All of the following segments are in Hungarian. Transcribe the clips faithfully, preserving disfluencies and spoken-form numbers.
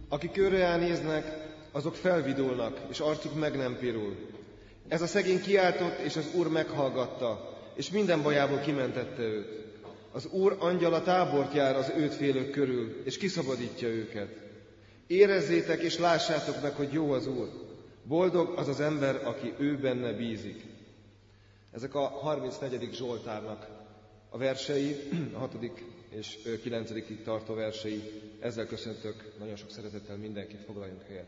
Akik körre néznek, azok felvidulnak, és arcuk meg nem pirul. Ez a szegény kiáltott, és az Úr meghallgatta, és minden bajából kimentette őt. Az Úr angyala tábort jár az őt félők körül, és kiszabadítja őket. Érezzétek és lássátok meg, hogy jó az Úr. Boldog az az ember, aki ő benne bízik. Ezek a harmincnegyedik Zsoltárnak a versei, a hatodik és kilencedikig tartó versei. Ezzel köszöntök nagyon sok szeretettel mindenkit, foglaljunk helyet.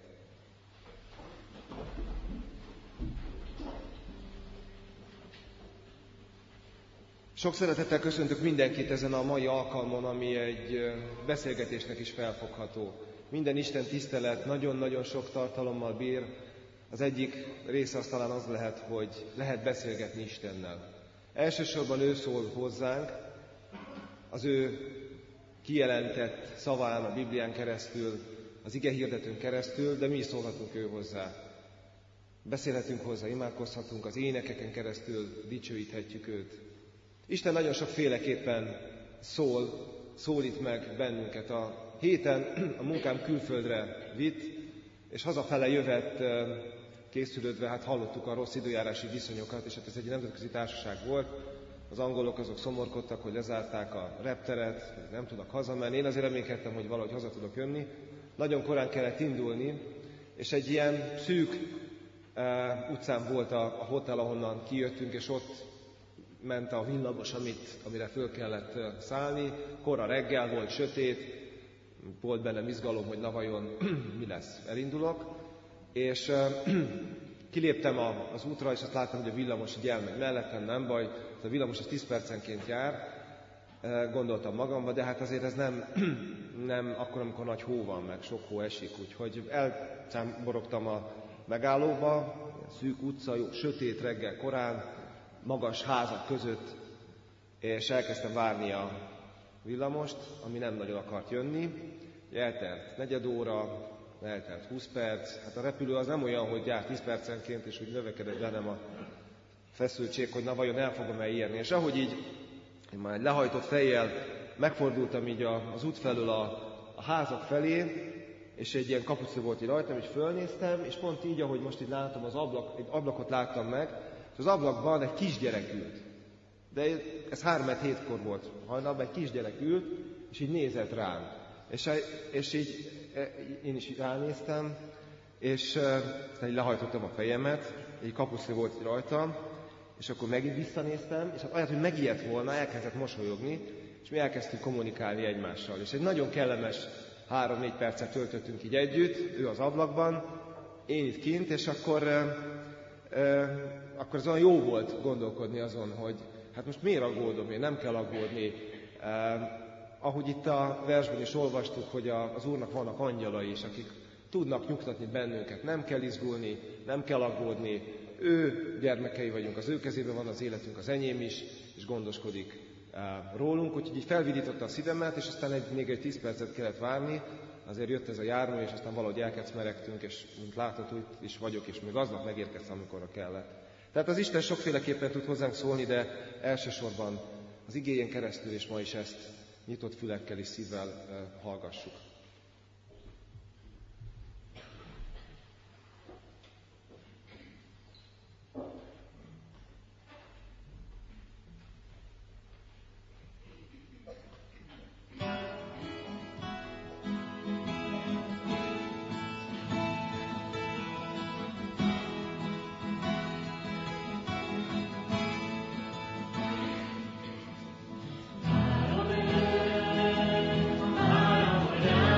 Sok szeretettel köszöntök mindenkit ezen a mai alkalmon, ami egy beszélgetésnek is felfogható. Minden Isten tisztelet nagyon-nagyon sok tartalommal bír. Az egyik része az talán az lehet, hogy lehet beszélgetni Istennel. Elsősorban ő szól hozzánk, az ő kijelentett szaván, a Biblián keresztül, az ige hirdetőn keresztül, de mi is szólhatunk ő hozzá. Beszélhetünk hozzá, imádkozhatunk, az énekeken keresztül dicsőíthetjük őt. Isten nagyon sokféleképpen szól, szólít meg bennünket. A héten a munkám külföldre vitt, és hazafele jövet készülődve, hát hallottuk a rossz időjárási viszonyokat, és hát ez egy nemzetközi társaság volt. Az angolok azok szomorkodtak, hogy lezárták a repteret, nem tudnak hazamenni. Én azért reménykedtem, hogy valahogy haza tudok jönni. Nagyon korán kellett indulni, és egy ilyen szűk uh, utcán volt a, a hotel, ahonnan kijöttünk, és ott ment a villamos, amit, amire föl kellett szállni. Kora reggel volt, sötét, volt bennem izgalom, hogy na vajon mi lesz, elindulok. És uh, kiléptem a, az útra, és azt láttam, hogy a villamos így elmegy mellettem, nem baj, a villamos az tíz percenként jár, uh, gondoltam magamba, de hát azért ez nem, nem akkor, amikor nagy hó van, meg sok hó esik, úgyhogy elcámborogtam a megállóba, szűk utca, jó, sötét reggel korán, magas házak között, és elkezdtem várni a villamost, ami nem nagyon akart jönni. Eltelt negyed óra, eltelt húsz perc, hát a repülő az nem olyan, hogy jár tíz percenként, és úgy növekedett bennem a feszültség, hogy na vajon el fogom-e érni. És ahogy így, én már egy lehajtott fejjel megfordultam így az út felől a, a házak felé, és egy ilyen kapucni volt így rajtam, és fölnéztem, és pont így, ahogy most így látom, az ablak, egy ablakot láttam meg, és az ablakban egy kisgyerek ült. De ez három hétkor volt hajnalban, egy kisgyerek ült, és így nézett rám. És, és így én is így ránéztem, és aztán így lehajtottam a fejemet, egy kapucni volt így rajtam, és akkor megint visszanéztem, és hát ahelyett, hogy megijedt volna, elkezdett mosolyogni, és mi elkezdtünk kommunikálni egymással. És egy nagyon kellemes három-négy percet töltöttünk így együtt, ő az ablakban, én itt kint, és akkor, euh, akkor az olyan jó volt gondolkodni azon, hogy hát most miért aggódom én, nem kell aggódni. Uh, ahogy itt a versben is olvastuk, hogy a, az Úrnak vannak angyalai is, akik tudnak nyugtatni bennünket, nem kell izgulni, nem kell aggódni, ő gyermekei vagyunk, az ő kezében van az életünk, az enyém is, és gondoskodik uh, rólunk, úgyhogy így felvidította a szívemet, és aztán egy, még egy tíz percet kellett várni, azért jött ez a jármű, és aztán valahogy elkecmeregtünk, és mint látod, úgy is vagyok, és még aznap megérkeztem, amikor kellett. Tehát az Isten sokféleképpen tud hozzánk szólni, de elsősorban az igéjén keresztül, és ma is ezt nyitott fülekkel és szívvel uh, hallgassuk. Yeah.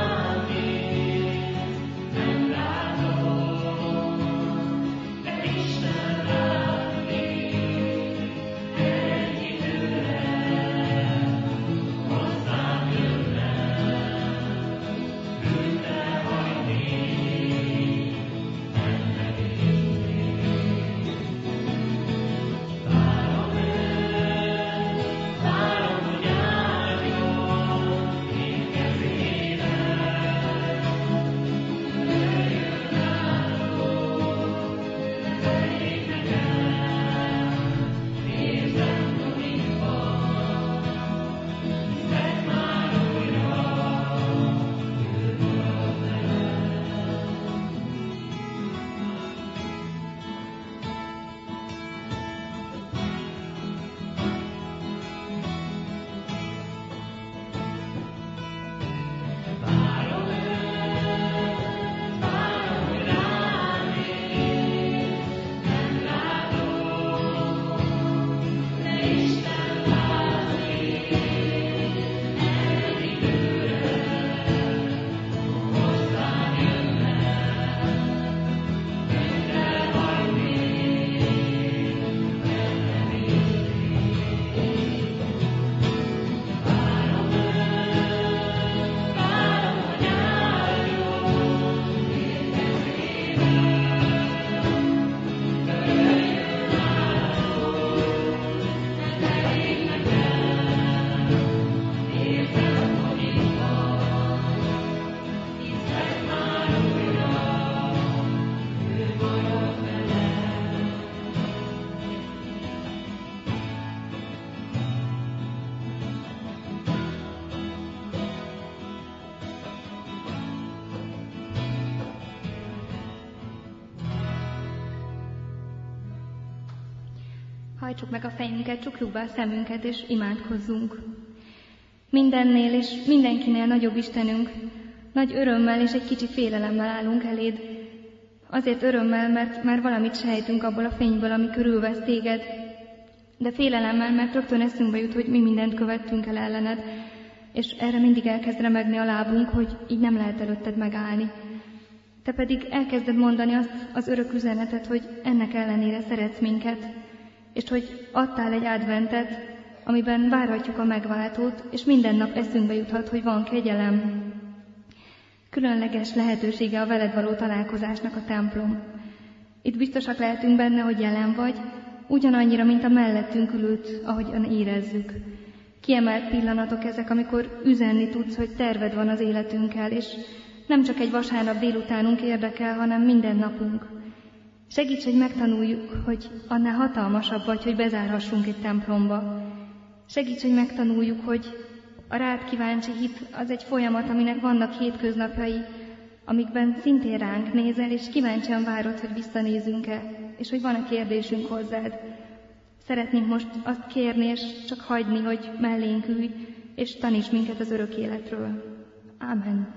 Hajtsuk meg a fejünket, csukjuk be a szemünket, és imádkozzunk. Mindennél és mindenkinél nagyobb Istenünk, nagy örömmel és egy kicsi félelemmel állunk eléd. Azért örömmel, mert már valamit sejtünk abból a fényből, ami körülvesz téged, de félelemmel, mert rögtön eszünkbe jut, hogy mi mindent követtünk el ellened, és erre mindig elkezd remegni a lábunk, hogy így nem lehet előtted megállni. Te pedig elkezded mondani azt az örök üzenetet, hogy ennek ellenére szeretsz minket, és hogy adtál egy adventet, amiben várhatjuk a megváltót, és minden nap eszünkbe juthat, hogy van kegyelem. Különleges lehetősége a veled való találkozásnak a templom. Itt biztosak lehetünk benne, hogy jelen vagy, ugyanannyira, mint a mellettünk ülőt, ahogyan érezzük. Kiemelt pillanatok ezek, amikor üzenni tudsz, hogy terved van az életünkkel, és nem csak egy vasárnap délutánunk érdekel, hanem minden napunk. Segíts, hogy megtanuljuk, hogy annál hatalmasabb vagy, hogy bezárhassunk egy templomba. Segíts, hogy megtanuljuk, hogy a rád kíváncsi hit az egy folyamat, aminek vannak hétköznapjai, amikben szintén ránk nézel, és kíváncsian várod, hogy visszanézünk-e, és hogy van-e kérdésünk hozzád. Szeretnénk most azt kérni, és csak hagyni, hogy mellénk ülj, és taníts minket az örök életről. Ámen.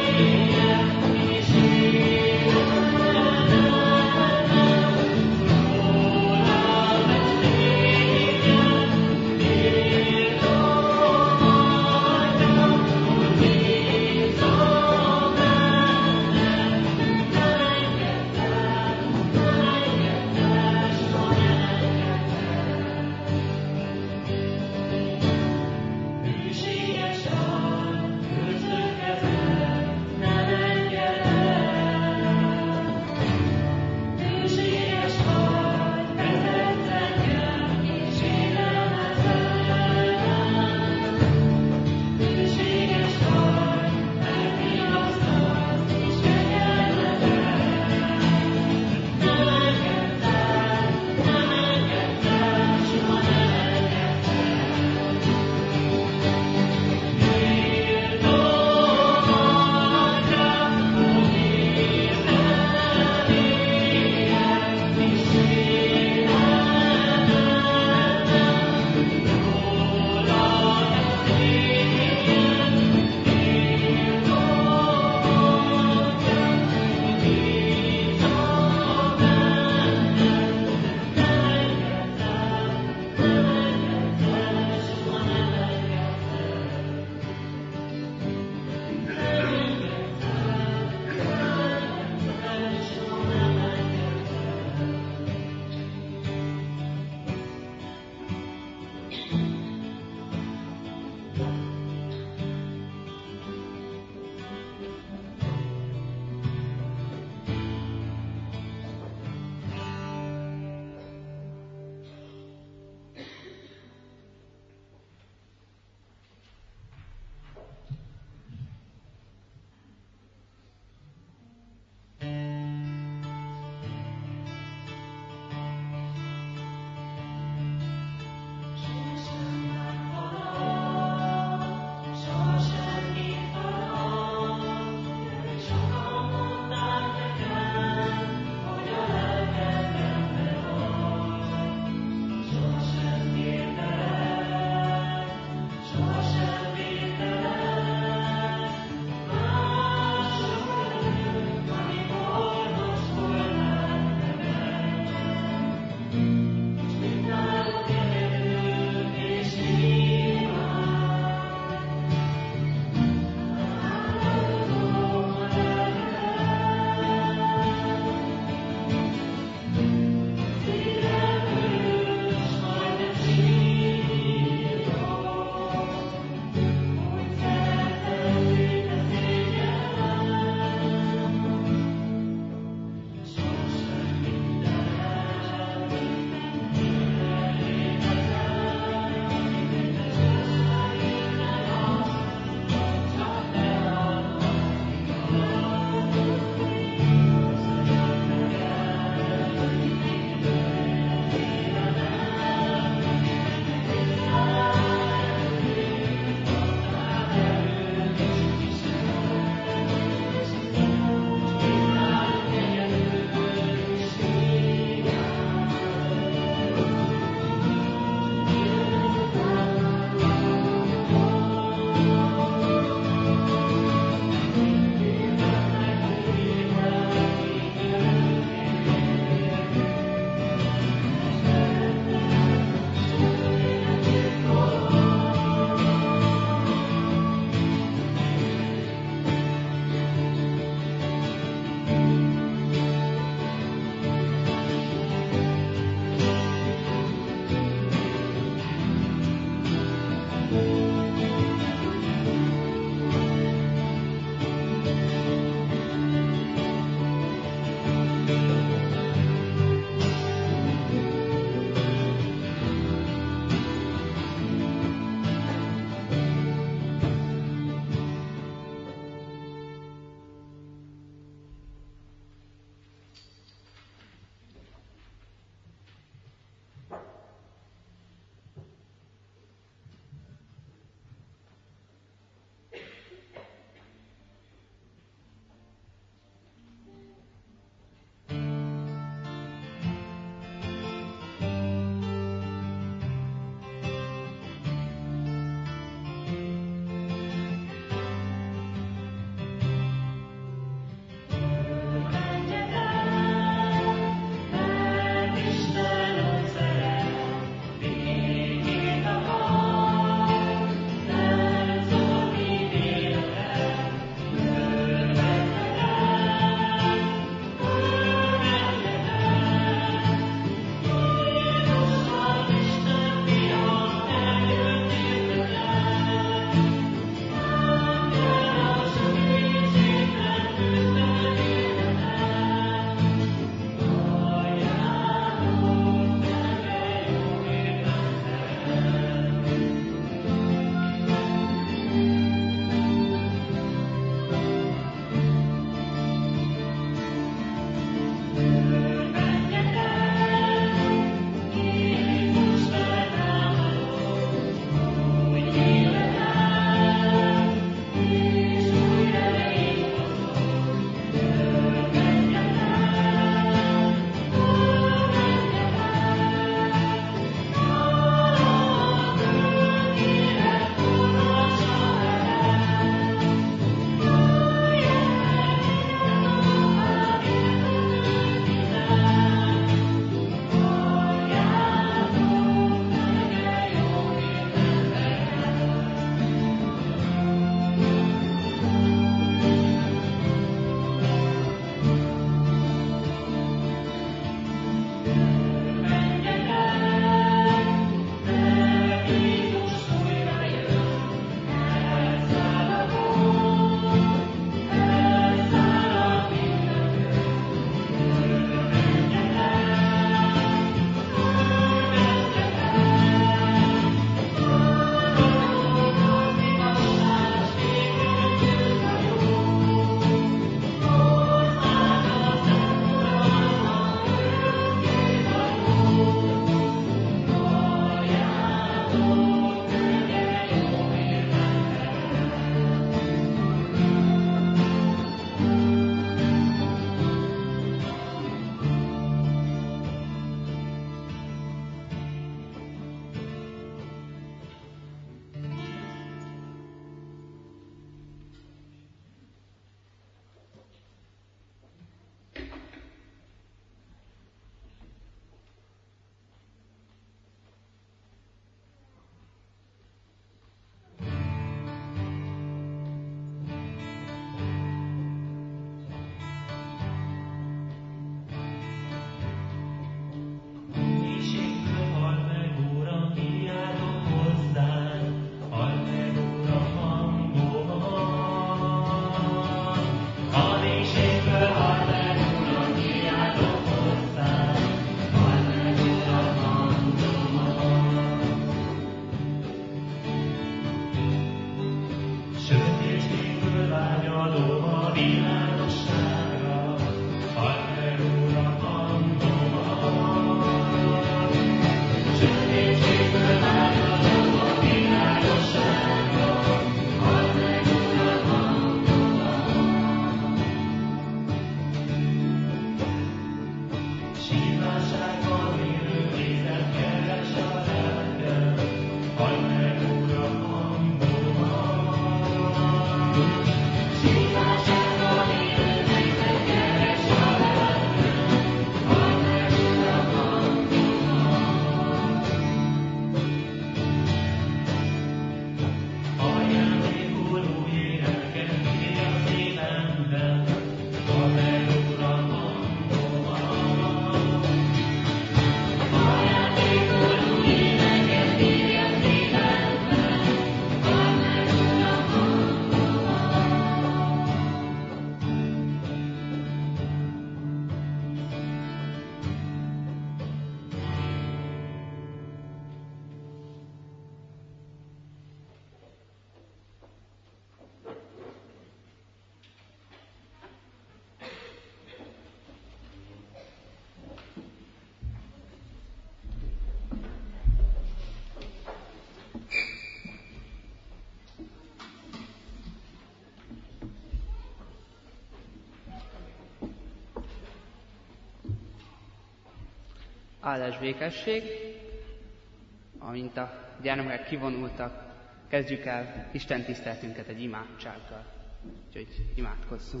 áldás békesség. Amint a gyermekek kivonultak, kezdjük el Isten tiszteletünket egy imádsággal. Úgyhogy imádkozzunk.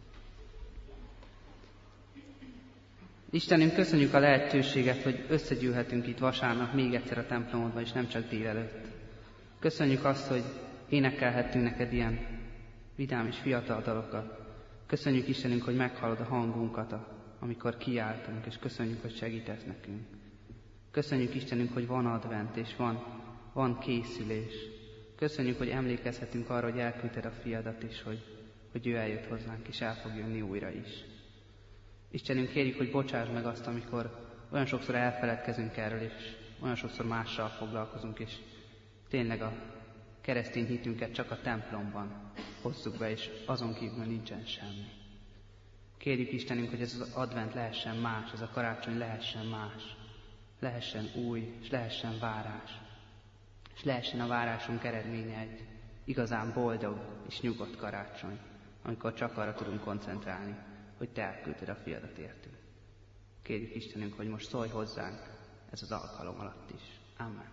Istenünk, köszönjük a lehetőséget, hogy összegyűlhetünk itt vasárnap még egyszer a templomodban, és nem csak délelőtt. Köszönjük azt, hogy énekelhettünk neked ilyen vidám és fiatal dalokat. Köszönjük Istenünk, hogy meghallod a hangunkat, amikor kiáltunk, és köszönjük, hogy segítesz nekünk. Köszönjük Istenünk, hogy van advent, és van, van készülés. Köszönjük, hogy emlékezhetünk arra, hogy elküldted a fiadat is, hogy, hogy ő eljött hozzánk, és el fog jönni újra is. Istenünk, kérjük, hogy bocsáss meg azt, amikor olyan sokszor elfeledkezünk erről, és olyan sokszor mással foglalkozunk, és tényleg a keresztény hitünket csak a templomban hozzuk be, és azon kívül nincsen semmi. Kérjük Istenünk, hogy ez az advent lehessen más, ez a karácsony lehessen más, lehessen új, és lehessen várás, és lehessen a várásunk eredménye egy igazán boldog és nyugodt karácsony, amikor csak arra tudunk koncentrálni, hogy te elküldted a fiadat értünk. Kérjük Istenünk, hogy most szólj hozzánk ez az alkalom alatt is. Amen.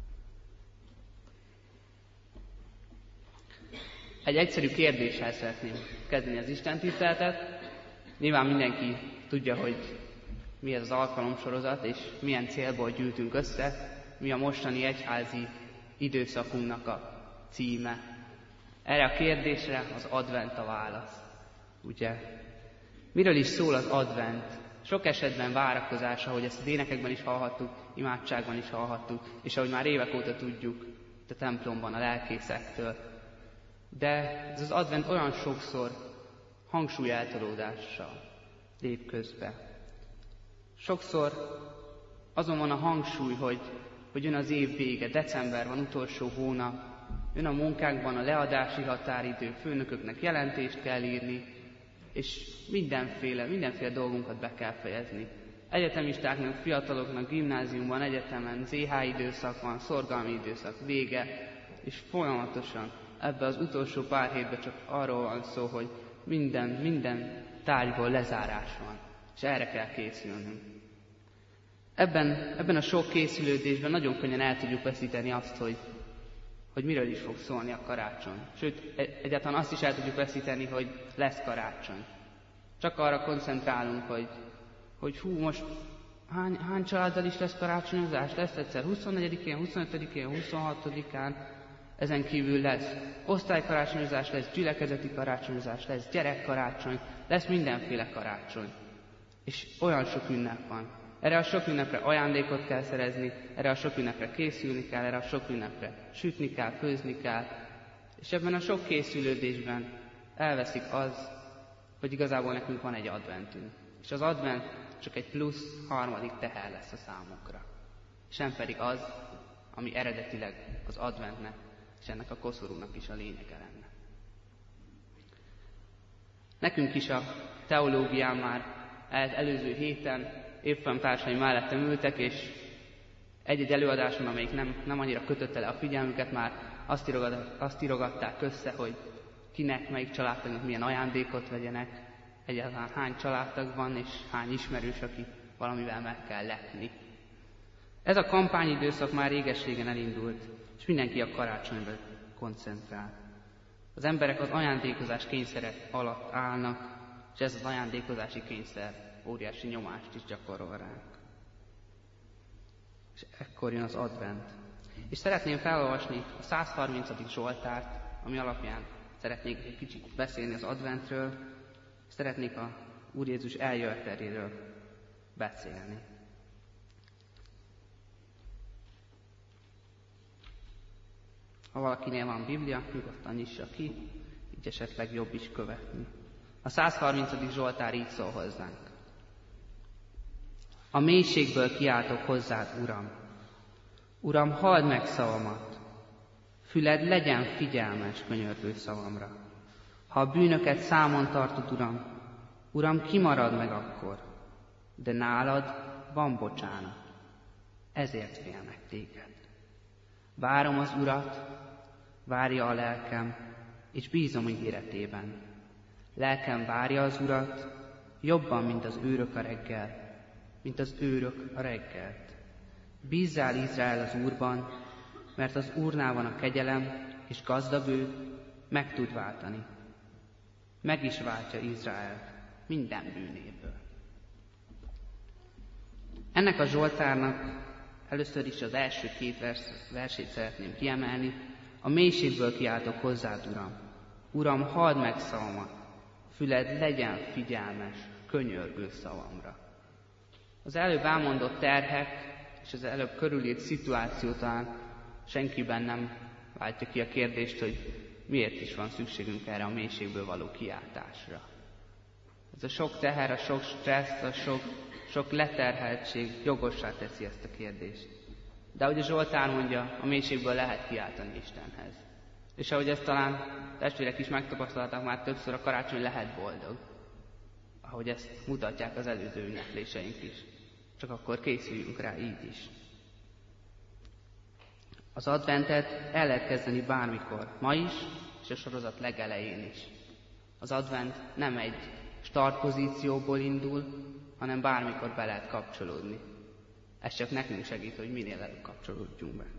Egy egyszerű kérdéssel szeretném kezdeni az istentiszteletet. Nyilván mindenki tudja, hogy mi ez az alkalomsorozat, és milyen célból gyűltünk össze, mi a mostani egyházi időszakunknak a címe. Erre a kérdésre az advent a válasz. Ugye? Miről is szól az advent? Sok esetben várakozás, ahogy ezt az énekekben is hallhattuk, imádságban is hallhattuk, és ahogy már évek óta tudjuk a templomban a lelkészektől. De ez az advent olyan sokszor hangsúlyeltolódással lép közbe. Sokszor azon van a hangsúly, hogy, hogy jön az év vége, december van, utolsó hónap, jön a munkánkban a leadási határidő, főnököknek jelentést kell írni, és mindenféle, mindenféle dolgunkat be kell fejezni. Egyetemistáknak, fiataloknak, gimnáziumban, egyetemen zé há időszak van, szorgalmi időszak vége, és folyamatosan ebbe az utolsó pár hétben csak arról van szó, hogy minden, minden tárgyból lezárás van, és erre kell készülnünk. Ebben, ebben a sok készülődésben nagyon könnyen el tudjuk veszíteni azt, hogy, hogy miről is fog szólni a karácsony. Sőt, egyáltalán azt is el tudjuk veszíteni, hogy lesz karácsony. Csak arra koncentrálunk, hogy, hogy hú, most hány, hány családdal is lesz karácsonyozás? Lesz egyszer huszonnegyedikén, huszonötödikén, huszonhatodikán, ezen kívül lesz osztálykarácsonyozás, lesz gyülekezeti karácsonyozás, lesz gyerekkarácsony, lesz mindenféle karácsony. És olyan sok ünnep van. Erre a sok ünnepre ajándékot kell szerezni, erre a sok ünnepre készülni kell, erre a sok ünnepre sütni kell, főzni kell. És ebben a sok készülődésben elveszik az, hogy igazából nekünk van egy adventünk. És az advent csak egy plusz harmadik teher lesz a számunkra. Sem pedig az, ami eredetileg az adventnek és ennek a koszorúnak is a lényege lenne. Nekünk is a teológián már előző héten évfolyamtársaim mellettem ültek, és egy-egy előadáson, amelyik nem, nem annyira kötötte le a figyelmüket, már azt, írogat, azt írogatták össze, hogy kinek, melyik családtagnak milyen ajándékot vegyenek, egyáltalán hány családtag van, és hány ismerős, aki valamivel meg kell lepni. Ez a kampányidőszak már réges-régen elindult, és mindenki a karácsonyra koncentrál. Az emberek az ajándékozás kényszere alatt állnak, és ez az ajándékozási kényszer óriási nyomást is gyakorol ránk. És ekkor jön az advent. És szeretném felolvasni a százharmincadik Zsoltárt, ami alapján szeretnék egy kicsit beszélni az adventről, és szeretnék a Úr Jézus eljöveteléről beszélni. Ha valakinél van Biblia, nyugodtan nyissa ki, így esetleg jobb is követni. A százharmincadik Zsoltár így szól hozzánk. A mélységből kiáltok hozzád, Uram. Uram, halld meg szavamat. Füled legyen figyelmes könyörgő szavamra. Ha a bűnöket számon tartod, Uram, Uram, kimarad meg akkor, de nálad van bocsánat. Ezért félnek téged. Várom az Urat, várja a lelkem, és bízom ígéretében. Lelkem várja az Urat, jobban, mint az őrök a reggel, mint az őrök a reggelt. Bízzál Izrael az Úrban, mert az Úrnál van a kegyelem, és gazdag ő, meg tud váltani. Meg is váltja Izraelt minden bűnéből. Ennek a Zsoltárnak először is az első két vers, versét szeretném kiemelni. A mélységből kiáltok hozzád, Uram. Uram, halld meg szavamat, füled legyen figyelmes, könyörgő szavamra. Az előbb elmondott terhek és az előbb körülírt szituáció talán senkiben nem váltja ki a kérdést, hogy miért is van szükségünk erre a mélységből való kiáltásra. Ez a sok teher, a sok stressz, a sok, sok leterheltség jogossá teszi ezt a kérdést. De ahogy a Zsoltár mondja, a mélységből lehet kiáltani Istenhez. És ahogy ezt talán testvérek is megtapasztalták már többször, a karácsony lehet boldog. Ahogy ezt mutatják az előző ünnepléseink is. Csak akkor készüljünk rá így is. Az adventet el lehet kezdeni bármikor, ma is, és a sorozat legelején is. Az advent nem egy startpozícióból indul, hanem bármikor be lehet kapcsolódni. Ez csak nekünk segít, hogy minél előbb kapcsolódjunk be.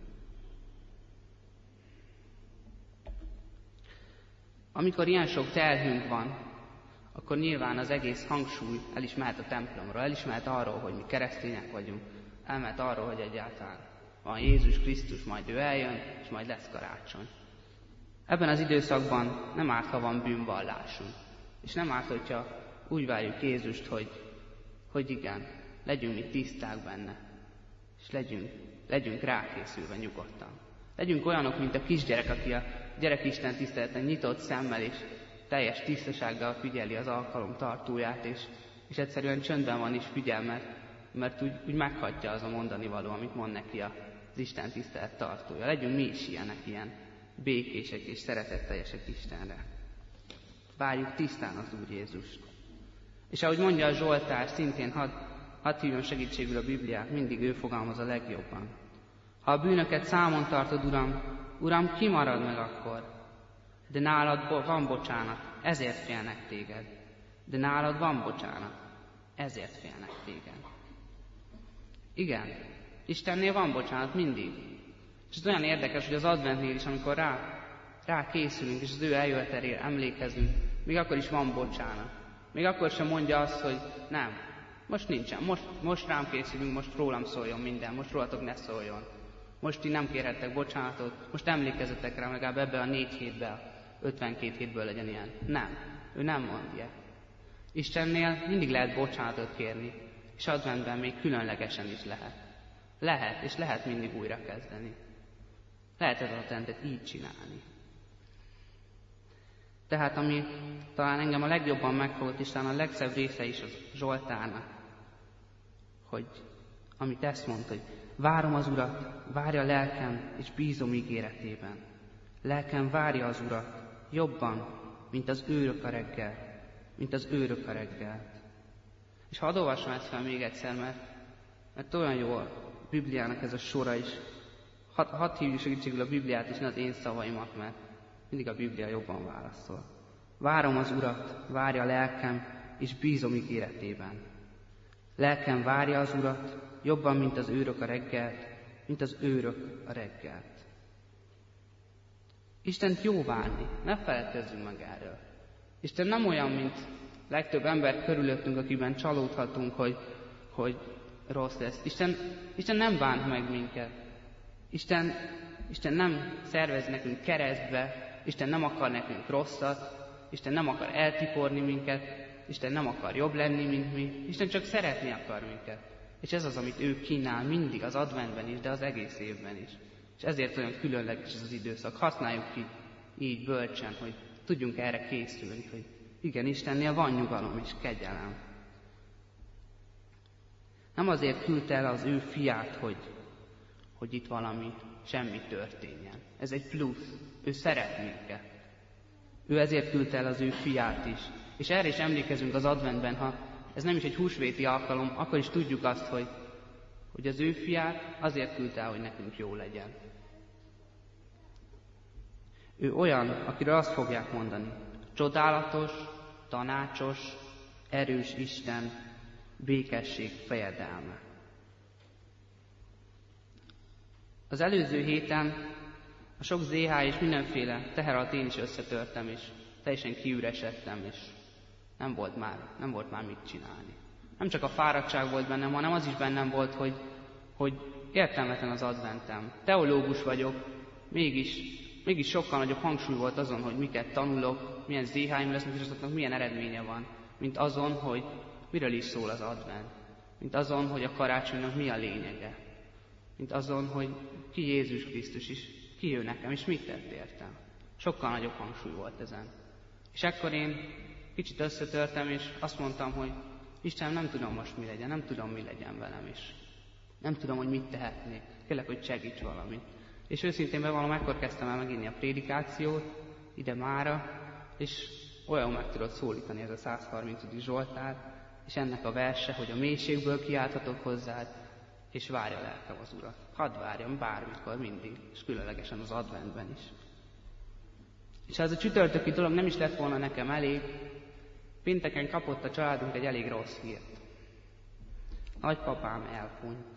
Amikor ilyen sok terhünk van, akkor nyilván az egész hangsúly el is mehet a templomra, el is mehet arról, hogy mi keresztények vagyunk, elmehet arról, hogy egyáltalán van Jézus Krisztus, majd ő eljön, és majd lesz karácsony. Ebben az időszakban nem árt, ha van bűnvallásunk. És nem árt, hogyha úgy várjuk Jézust, hogy, hogy igen, legyünk mi tiszták benne, és legyünk, legyünk rákészülve nyugodtan. Legyünk olyanok, mint a kisgyerek, aki a gyerekisten tiszteleten nyitott szemmel és teljes tisztasággal figyeli az alkalom tartóját, és, és egyszerűen csöndben van is figyel, mert, mert úgy, úgy meghagyja az a mondani való, amit mond neki az Isten tisztelet tartója. Legyünk mi is ilyenek, ilyen békések és szeretetteljesek Istenre. Várjuk tisztán az Úr Jézust. És ahogy mondja a Zsoltár, szintén hadd had hívjon segítségül a Bibliát, mindig ő fogalmaz a legjobban. Ha a bűnöket számon tartod, Uram, Uram, ki marad meg akkor? De nálad bo- van bocsánat, ezért félnek téged. De nálad van bocsánat, ezért félnek téged. Igen, Istennél van bocsánat mindig. És ez olyan érdekes, hogy az adventnél is, amikor rá, rá készülünk, és az ő eljövetelére emlékezünk, még akkor is van bocsánat. Még akkor sem mondja azt, hogy nem, most nincsen, most, most rám készülünk, most rólam szóljon minden, most rólatok ne szóljon. Most ti nem kérhettek bocsánatot, most emlékezzetek rá, legalább ebbe a négy hétben, ötvenkét hétből legyen ilyen. Nem, ő nem mond ilyet. Istennél mindig lehet bocsánatot kérni, és adventben még különlegesen is lehet. Lehet, és lehet mindig újra kezdeni. Lehet ez az adventet így csinálni. Tehát ami talán engem a legjobban megfogott, és talán a legszebb része is az Zsoltárnak, hogy amit ezt mondta, hogy várom az Urat, várja a lelkem, és bízom ígéretében. Lelkem várja az Urat, jobban, mint az őrök a reggel, mint az őrök a reggelt. És hadd olvasom ezt fel még egyszer, mert, mert olyan jó a Bibliának ez a sora is. Hadd had hívjuk segítségül a Bibliát, és ne az én szavaimat, mert mindig a Biblia jobban válaszol. Várom az Urat, várja a lelkem, és bízom ígéretében. Lelkem várja az Urat, jobban, mint az őrök a reggelt, mint az őrök a reggelt. Istent jó várni, ne feledkezzünk meg erről. Isten nem olyan, mint legtöbb ember körülöttünk, akiben csalódhatunk, hogy, hogy rossz lesz. Isten, Isten nem bánt meg minket. Isten, Isten nem szervez nekünk keresztbe, Isten nem akar nekünk rosszat, Isten nem akar eltiporni minket, Isten nem akar jobb lenni, mint mi, Isten csak szeretni akar minket. És ez az, amit ő kínál mindig az adventben is, de az egész évben is. És ezért olyan különleges ez az időszak. Használjuk ki így bölcsen, hogy tudjunk erre készülni, hogy igen, Istennél van nyugalom és kegyelem. Nem azért küldte el az ő fiát, hogy, hogy itt valami, semmi történjen. Ez egy plusz. Ő szeret minket. Ő ezért küldte el az ő fiát is. És erre is emlékezünk az adventben, ha ez nem is egy húsvéti alkalom, akkor is tudjuk azt, hogy, hogy az ő fiát azért küldte el, hogy nekünk jó legyen. Ő olyan, akiről azt fogják mondani, csodálatos, tanácsos, erős Isten, békesség fejedelme. Az előző héten a sok zé há és mindenféle teher alatt én is összetörtem, és teljesen kiüresedtem, és nem volt már, nem volt már mit csinálni. Nem csak a fáradtság volt bennem, hanem az is bennem volt, hogy, hogy értelmetlen az adventem. Teológus vagyok, mégis, mégis sokkal nagyobb hangsúly volt azon, hogy miket tanulok, milyen zé há-im lesznek, és azoknak milyen eredménye van, mint azon, hogy miről is szól az advent, mint azon, hogy a karácsonynak mi a lényege, mint azon, hogy ki Jézus Krisztus is, ki ő nekem, és mit tett értem. Sokkal nagyobb hangsúly volt ezen. És ekkor én kicsit összetörtem, és azt mondtam, hogy Istenem, nem tudom most mi legyen, nem tudom mi legyen velem is. Nem tudom, hogy mit tehetnék. Kérlek, hogy segíts valamit. És őszintén bevallom, ekkor kezdtem el megírni a prédikációt, ide mára, és olyan meg tudod szólítani ez a százharmincadik Zsoltár, és ennek a verse, hogy a mélységből kiálthatok hozzád, és várja lelkem az Urat. Hadd várjam bármikor, mindig, és különlegesen az adventben is. És ha ez a csütörtöki dolog nem is lett volna nekem elég, pénteken kapott a családunk egy elég rossz hírt. Nagypapám elhunyt.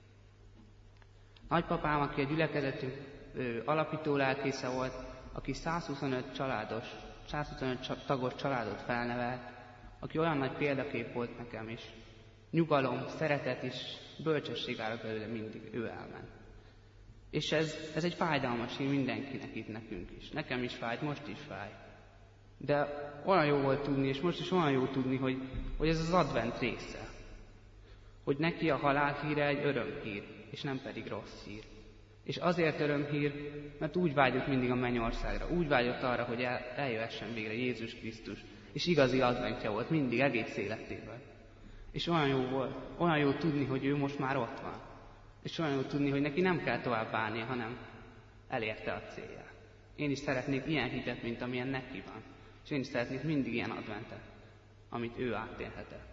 Nagypapám, aki a gyülekezetünk ő, alapító lelkésze volt, aki százhuszonöt családos, százhuszonöt tagos családot felnevelt, aki olyan nagy példakép volt nekem is. Nyugalom, szeretet és bölcsesség áll belőle, mindig ő elment. És ez, ez egy fájdalmas hír mindenkinek, itt nekünk is. Nekem is fájt, most is fáj. De olyan jó volt tudni, és most is olyan jó tudni, hogy, hogy ez az advent része. Hogy neki a halál híre egy örömhír, és nem pedig rossz hír. És azért örömhír, mert úgy vágyott mindig a mennyországra, úgy vágyott arra, hogy el, eljöhessen végre Jézus Krisztus. És igazi adventje volt mindig, egész életében. És olyan jó volt, olyan jó tudni, hogy ő most már ott van. És olyan jó tudni, hogy neki nem kell tovább várnia, hanem elérte a célját. Én is szeretnék ilyen hitet, mint amilyen neki van. És én is szeretnék mindig ilyen adventet, amit ő átélhetett.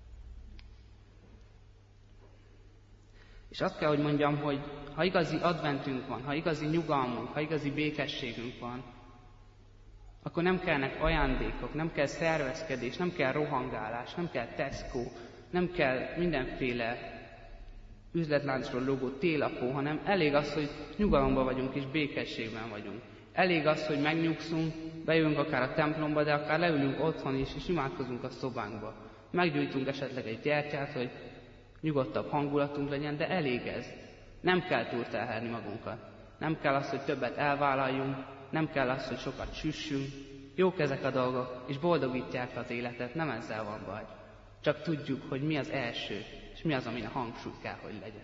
És azt kell, hogy mondjam, hogy ha igazi adventünk van, ha igazi nyugalmunk, ha igazi békességünk van, akkor nem kellnek ajándékok, nem kell szervezkedés, nem kell rohangálás, nem kell Tesco, nem kell mindenféle üzletláncról lógó télapó, hanem elég az, hogy nyugalomban vagyunk és békességben vagyunk. Elég az, hogy megnyugszunk, bejövünk akár a templomba, de akár leülünk otthon is, és imádkozunk a szobánkba. Meggyújtunk esetleg egy gyertyát, hogy nyugodtabb hangulatunk legyen, de elég ez. Nem kell túlterhelni magunkat. Nem kell az, hogy többet elvállaljunk, nem kell az, hogy sokat süssünk. Jók ezek a dolgok, és boldogítják az életet, nem ezzel van baj. Csak tudjuk, hogy mi az első, és mi az, amin a hangsúly kell, hogy legyen.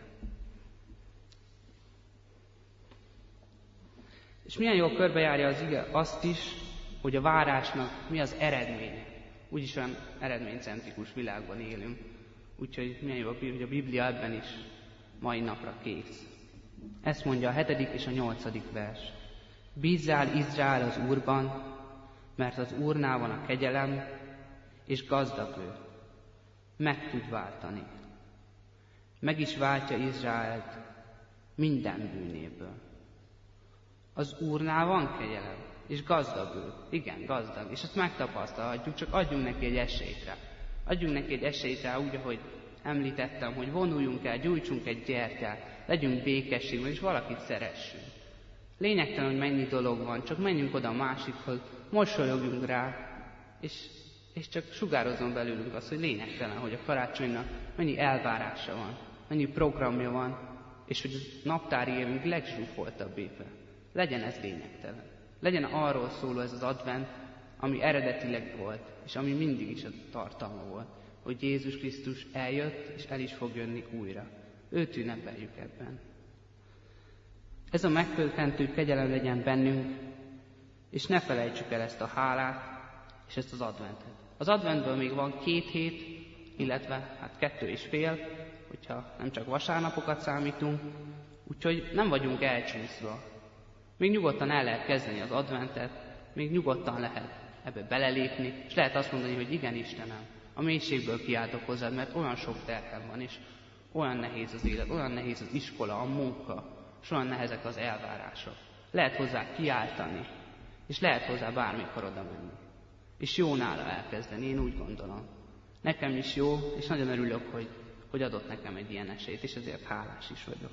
És milyen jól körbejárja az ige azt is, hogy a várásnak mi az eredménye. Úgyis olyan eredménycentrikus világban élünk. Úgyhogy milyen jó, hogy a Biblia ebben is mai napra kész. Ezt mondja a hetedik és a nyolcadik vers. Bízzál Izrael az Úrban, mert az Úrnál van a kegyelem, és gazdag ő. Meg tud váltani. Meg is váltja Izraelt minden bűnéből. Az Úrnál van kegyelem, és gazdag ő. Igen, gazdag. És ezt megtapasztalhatjuk, csak adjunk neki egy esélyt rá. Adjunk neki egy esélyt rá, úgy, ahogy említettem, hogy vonuljunk el, gyújtsunk egy gyertyát, legyünk békességben, és valakit szeressünk. Lényegtelen, hogy mennyi dolog van, csak menjünk oda a másikhoz, mosolyogjunk rá, és, és csak sugározzon belőlünk azt, hogy lényegtelen, hogy a karácsonynak mennyi elvárása van, mennyi programja van, és hogy a naptári évünk legzsúfoltabb éve. Legyen ez lényegtelen. Legyen arról szóló ez az advent, ami eredetileg volt, és ami mindig is a tartalma volt, hogy Jézus Krisztus eljött, és el is fog jönni újra. Őt ünnepeljük ebben. Ez a megköthentő kegyelem legyen bennünk, és ne felejtsük el ezt a hálát, és ezt az adventet. Az adventből még van két hét, illetve hát kettő és fél, hogyha nem csak vasárnapokat számítunk, úgyhogy nem vagyunk elcsúszva. Még nyugodtan el lehet kezdeni az adventet, még nyugodtan lehet ebbe belelépni, és lehet azt mondani, hogy igen, Istenem, a mélységből kiáltok hozzád, mert olyan sok terhem van, és olyan nehéz az élet, olyan nehéz az iskola, a munka, és olyan nehezek az elvárások. Lehet hozzá kiáltani, és lehet hozzá bármikor oda menni. És jó nála elkezdeni, én úgy gondolom. Nekem is jó, és nagyon örülök, hogy, hogy adott nekem egy ilyen esélyt, és ezért hálás is vagyok.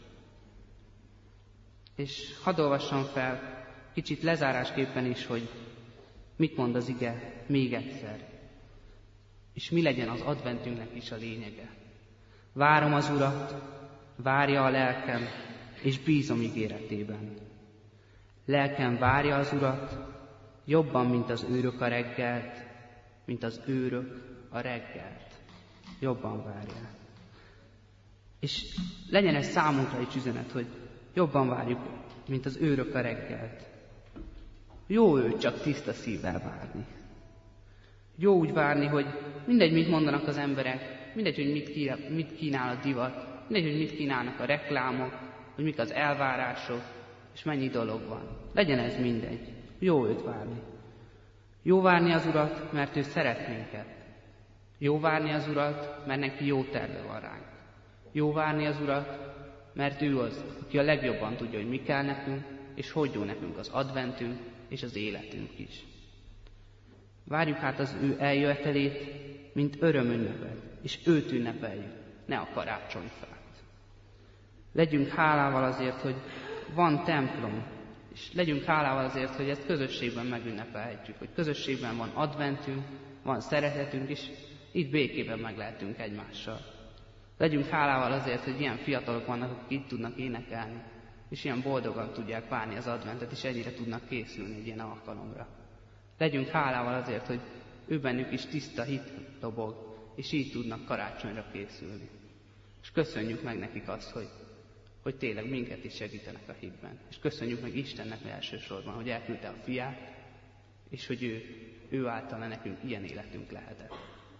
És hadd olvassam fel kicsit lezárásképpen is, hogy mit mond az ige még egyszer, és mi legyen az adventünknek is a lényege. Várom az Urat, várja a lelkem, és bízom ígéretében. Lelkem várja az Urat, jobban, mint az őrök a reggelt, mint az őrök a reggelt. Jobban várják. És legyen ez számunkra is üzenet, hogy jobban várjuk, mint az őrök a reggelt. Jó őt csak tiszta szívvel várni. Jó úgy várni, hogy mindegy, mit mondanak az emberek, mindegy, hogy mit, mit kínál a divat, mindegy, hogy mit kínálnak a reklámok, hogy mik az elvárások, és mennyi dolog van. Legyen ez mindegy. Jó őt várni. Jó várni az Urat, mert ő szeret minket. Jó várni az Urat, mert neki jó terve van ránk. Jó várni az Urat, mert ő az, aki a legjobban tudja, hogy mi kell nekünk, és hogy jó nekünk az adventünk és az életünk is. Várjuk hát az ő eljövetelét, mint örömünnepet, és őt ünnepeljük, ne a karácsonyfát. Legyünk hálával azért, hogy van templom, és legyünk hálával azért, hogy ezt közösségben megünnepelhetjük, hogy közösségben van adventünk, van szeretetünk, és itt békében meglehetünk egymással. Legyünk hálával azért, hogy ilyen fiatalok vannak, akik itt tudnak énekelni, és ilyen boldogan tudják várni az adventet, és egyre tudnak készülni egy ilyen alkalomra. Legyünk hálával azért, hogy ő bennük is tiszta hit dobog, és így tudnak karácsonyra készülni. És köszönjük meg nekik azt, hogy, hogy tényleg minket is segítenek a hitben. És köszönjük meg Istennek elsősorban, hogy elküldte a fiát, és hogy ő, ő általa nekünk ilyen életünk lehetett.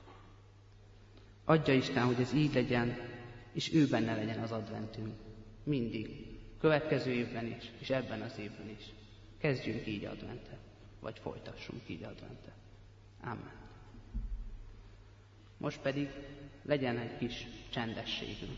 Adja Isten, hogy ez így legyen, és ő benne legyen az adventünk. Mindig. Következő évben is, és ebben az évben is. Kezdjünk így adventet, vagy folytassunk így adventet. Amen. Most pedig legyen egy kis csendességünk.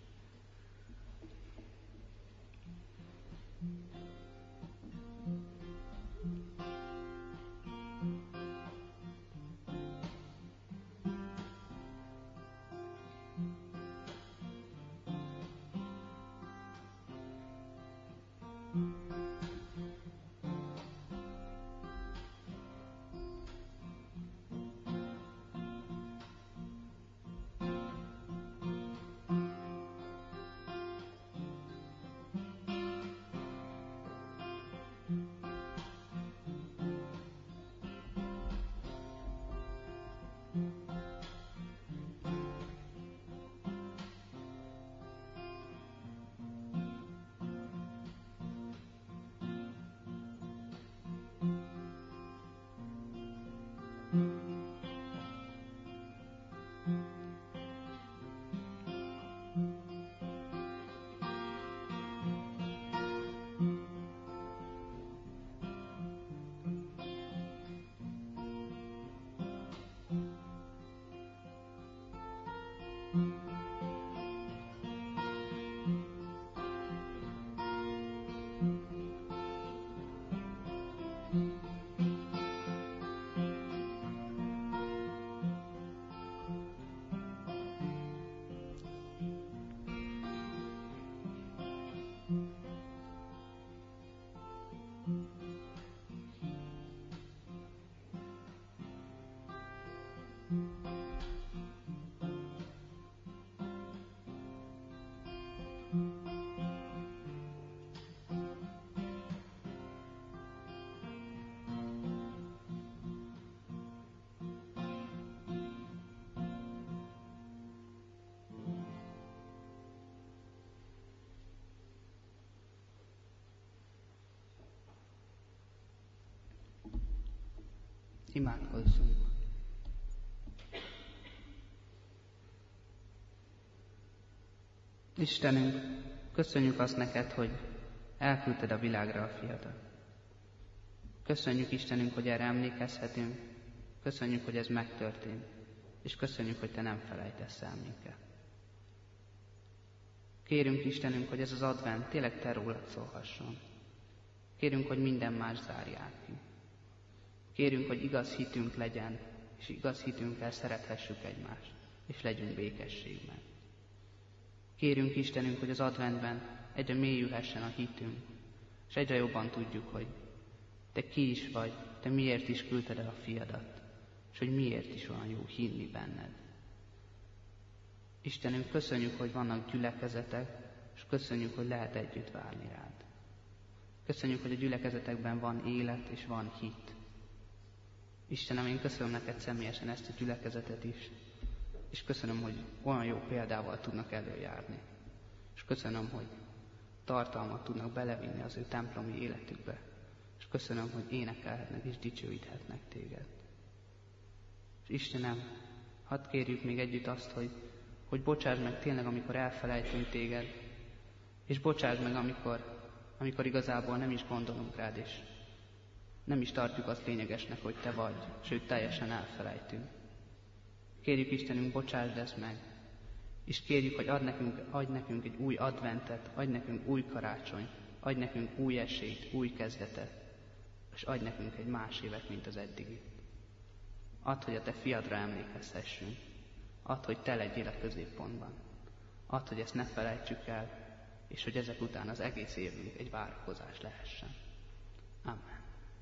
Imádkozzunk. Istenünk, köszönjük azt neked, hogy elküldted a világra a fiadat. Köszönjük Istenünk, hogy erre emlékezhetünk, köszönjük, hogy ez megtörtént, és köszönjük, hogy te nem felejtesz el minket. Kérünk Istenünk, hogy ez az advent tényleg te rólad szólhasson. Kérünk, hogy minden más zárják ki. Kérünk, hogy igaz hitünk legyen, és igaz hitünkkel szerethessük egymást, és legyünk békességben. Kérünk Istenünk, hogy az adventben egyre mélyülhessen a hitünk, és egyre jobban tudjuk, hogy Te ki is vagy, Te miért is küldted el a fiadat, és hogy miért is olyan jó hinni benned. Istenünk, köszönjük, hogy vannak gyülekezetek, és köszönjük, hogy lehet együtt várni rád. Köszönjük, hogy a gyülekezetekben van élet és van hit. Istenem, én köszönöm neked személyesen ezt a gyülekezetet is, és köszönöm, hogy olyan jó példával tudnak előjárni. És köszönöm, hogy tartalmat tudnak belevinni az ő templomi életükbe. És köszönöm, hogy énekelhetnek és dicsőíthetnek téged. És Istenem, hadd kérjük még együtt azt, hogy, hogy bocsáss meg tényleg, amikor elfelejtünk téged, és bocsáss meg, amikor, amikor igazából nem is gondolunk rád, és nem is tartjuk azt lényegesnek, hogy te vagy, sőt teljesen elfelejtünk. Kérjük Istenünk, bocsásd ezt meg, és kérjük, hogy adj nekünk, adj nekünk egy új adventet, adj nekünk új karácsony, adj nekünk új esélyt, új kezdetet, és adj nekünk egy más évet, mint az eddigi. Add, hogy a te fiadra emlékezhessünk. Add, hogy te legyél a középpontban. Add, hogy ezt ne felejtsük el, és hogy ezek után az egész évünk egy várakozás lehessen. Amen.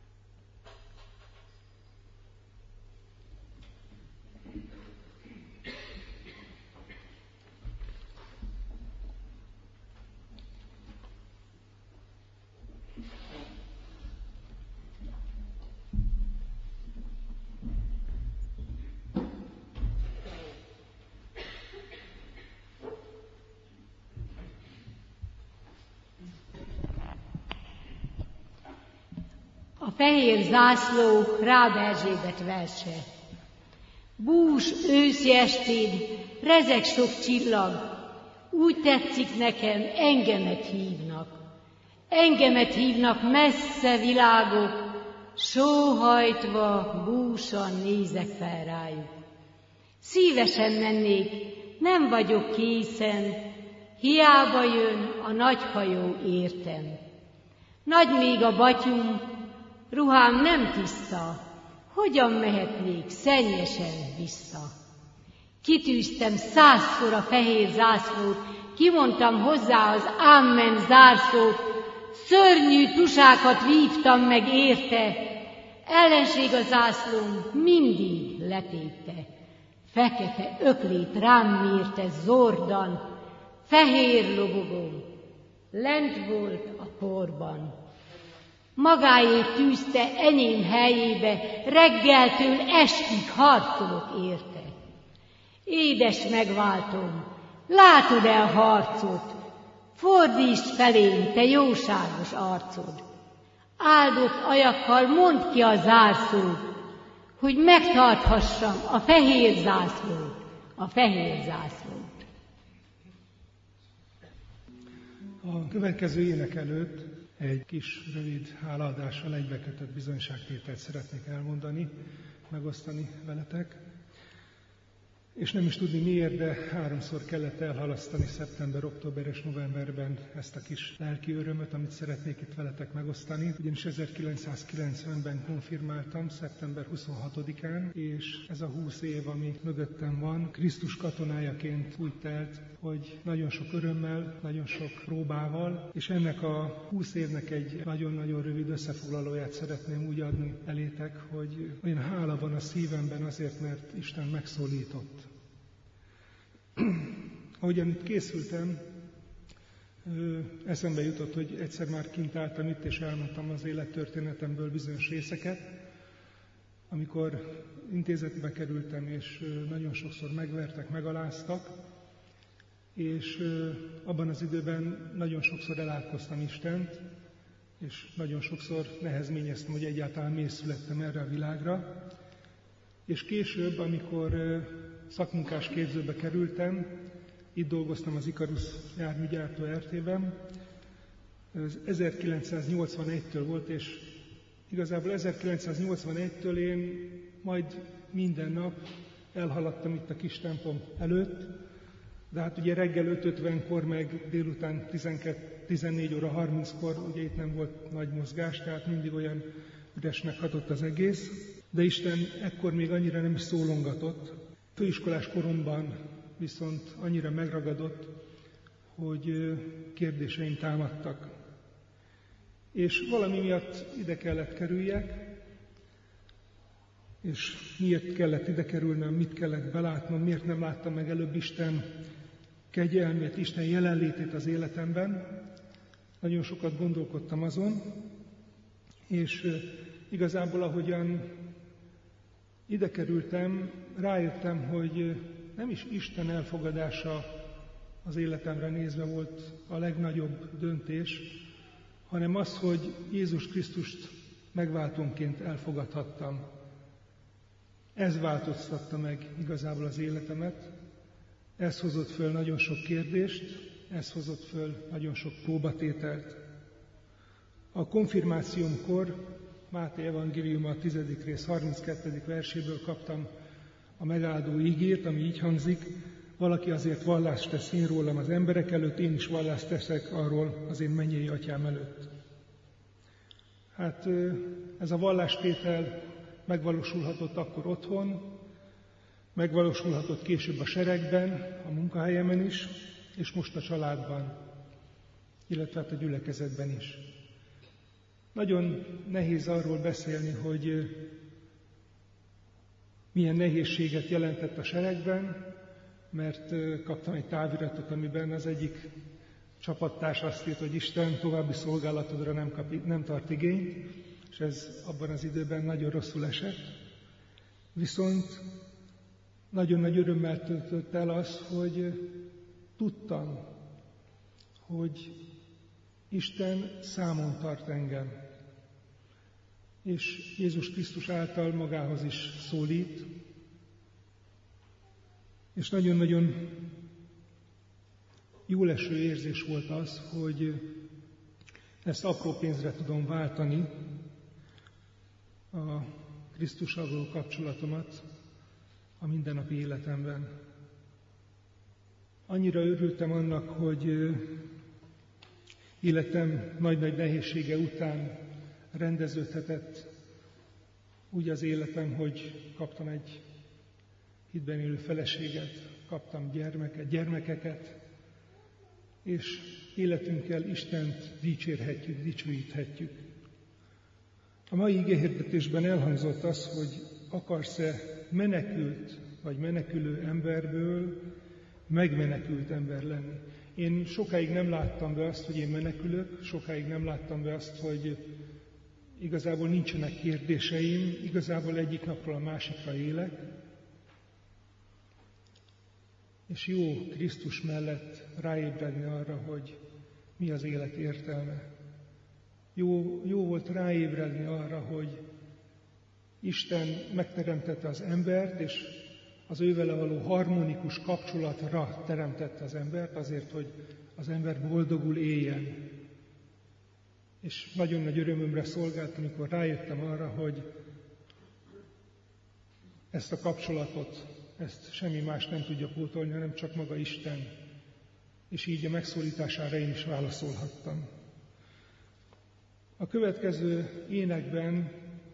A fehér zászló, Ráb Erzsébet verse. Bús őszi estéd, rezeg sok csillag, úgy tetszik nekem, engemet hívnak. Engemet hívnak messze világok, sóhajtva, búsan nézek fel rájuk. Szívesen mennék, nem vagyok készen, hiába jön a nagy hajó értem. Nagy még a batyum, ruhám nem tiszta, hogyan mehetnék szennyesen vissza? Kitűztem százszor a fehér zászlót, kimondtam hozzá az ámen zárszót, szörnyű tusákat vívtam meg érte, ellenség a zászlóm mindig letépte. Fekete öklét rám mérte zordan, fehér lobogom lent volt a porban. Magáét tűzte enyém helyébe, reggeltől estig harcolok érte. Édes megváltom, látod-e a harcot? Fordítsd felém, te jóságos arcod. Áldott ajakkal mondd ki a zárszót, hogy megtarthassam a fehér zászlót, a fehér zászlót. A következő ének előtt egy kis, rövid hálaadással egybekötött bizonyságtételt szeretnék elmondani, megosztani veletek. És nem is tudni miért, de háromszor kellett elhalasztani szeptember, október és novemberben ezt a kis lelki örömöt, amit szeretnék itt veletek megosztani. Ugyanis ezerkilencszázkilencvenben konfirmáltam, szeptember huszonhatodikán, és ez a húsz év, ami mögöttem van, Krisztus katonájaként úgy telt, hogy nagyon sok örömmel, nagyon sok próbával, és ennek a húsz évnek egy nagyon-nagyon rövid összefoglalóját szeretném úgy adni elétek, hogy olyan hála van a szívemben azért, mert Isten megszólított. Ahogyan itt készültem, eszembe jutott, hogy egyszer már kint álltam itt, és elmondtam az élettörténetemből bizonyos részeket, amikor intézetbe kerültem, és nagyon sokszor megvertek, megaláztak, és abban az időben nagyon sokszor elátkoztam Istent, és nagyon sokszor nehezményeztem, hogy egyáltalán miért születtem erre a világra. És később, amikor szakmunkás képzőbe kerültem, itt dolgoztam az Ikarus járműgyártó er té-ben, ez ezerkilencszáznyolcvanegytől volt, és igazából ezerkilencszáznyolcvanegytől én majd minden nap elhaladtam itt a kis templom előtt, de hát ugye reggel öt ötvenkor, meg délután tizennégy óra harminckor, ugye itt nem volt nagy mozgás, tehát mindig olyan üresnek hatott az egész. De Isten ekkor még annyira nem szólongatott. Főiskolás koromban viszont annyira megragadott, hogy kérdéseim támadtak. És valami miatt ide kellett kerüljek, és miért kellett ide kerülnem, mit kellett belátnom, miért nem láttam meg előbb Isten kegyelmét, Isten jelenlétét az életemben. Nagyon sokat gondolkodtam azon, és igazából ahogyan ide kerültem, rájöttem, hogy nem is Isten elfogadása az életemre nézve volt a legnagyobb döntés, hanem az, hogy Jézus Krisztust megváltónként elfogadhattam. Ez változtatta meg igazából az életemet, ez hozott föl nagyon sok kérdést, ez hozott föl nagyon sok próbatételt. A konfirmációmkor Máté evangéliuma a tizedik rész harminckettedik verséből kaptam a megáldó ígért, ami így hangzik: valaki azért vallást tesz én rólam az emberek előtt, én is vallást teszek arról az én mennyei atyám előtt. Hát ez a vallástétel megvalósulhatott akkor otthon, megvalósulhatott később a seregben, a munkahelyemen is, és most a családban, illetve hát a gyülekezetben is. Nagyon nehéz arról beszélni, hogy milyen nehézséget jelentett a seregben, mert kaptam egy táviratot, amiben az egyik csapattárs azt írt, hogy Isten további szolgálatodra nem, kap, nem tart igényt, és ez abban az időben nagyon rosszul esett. Viszont nagyon nagy örömmel töltött el az, hogy tudtam, hogy Isten számon tart engem, és Jézus Krisztus által magához is szólít, és nagyon-nagyon jól eső érzés volt az, hogy ezt apró pénzre tudom váltani, a Krisztussal való kapcsolatomat a mindennapi életemben. Annyira örültem annak, hogy életem nagy-nagy nehézsége után rendeződhetett úgy az életem, hogy kaptam egy hitben élő feleséget, kaptam gyermeket, gyermekeket, és életünkkel Istent dicsérhetjük, dicsőíthetjük. A mai igéhirdetésben elhangzott az, hogy akarsz-e menekült vagy menekülő emberből megmenekült ember lenni. Én sokáig nem láttam be azt, hogy én menekülök, sokáig nem láttam be azt, hogy igazából nincsenek kérdéseim, igazából egyik napról a másikra élek, és jó Krisztus mellett ráébredni arra, hogy mi az élet értelme. Jó, jó volt ráébredni arra, hogy Isten megteremtette az embert, és az ővele való harmonikus kapcsolatra teremtette az embert, azért, hogy az ember boldogul éljen. És nagyon nagy örömömre szolgált, amikor rájöttem arra, hogy ezt a kapcsolatot, ezt semmi más nem tudja pótolni, hanem csak maga Isten. És így a megszólítására én is válaszolhattam. A következő énekben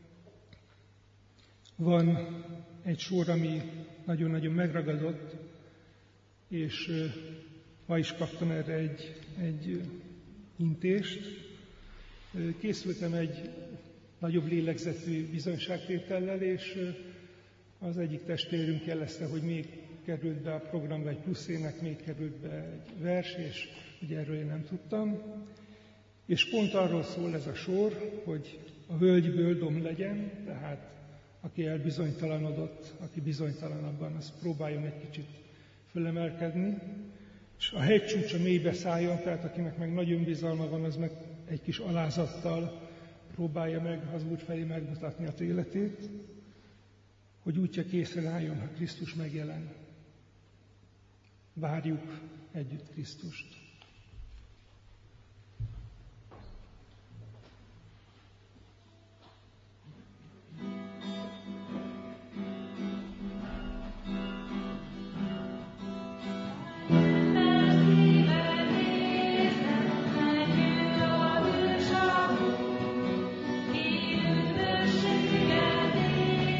van egy sor, ami nagyon-nagyon megragadott, és ma is kaptam erre egy, egy intést. Készültem egy nagyobb lélegzetű bizonyságtétellel, és az egyik testvérünk jelezte, hogy még került be a programba egy plusz ének, még került be egy vers, és ugye erről én nem tudtam. És pont arról szól ez a sor, hogy a völgyből domb legyen, tehát aki elbizonytalanodott, aki bizonytalanabban, az próbáljon egy kicsit fölemelkedni, és a hegycsúcsa mélybe szálljon, tehát akinek meg nagy önbizalma van, az meg egy kis alázattal próbálja meg az Úr felé megmutatni az életét, hogy útja készen álljon, ha Krisztus megjelen. Várjuk együtt Krisztust. Ki üdvösséget ér.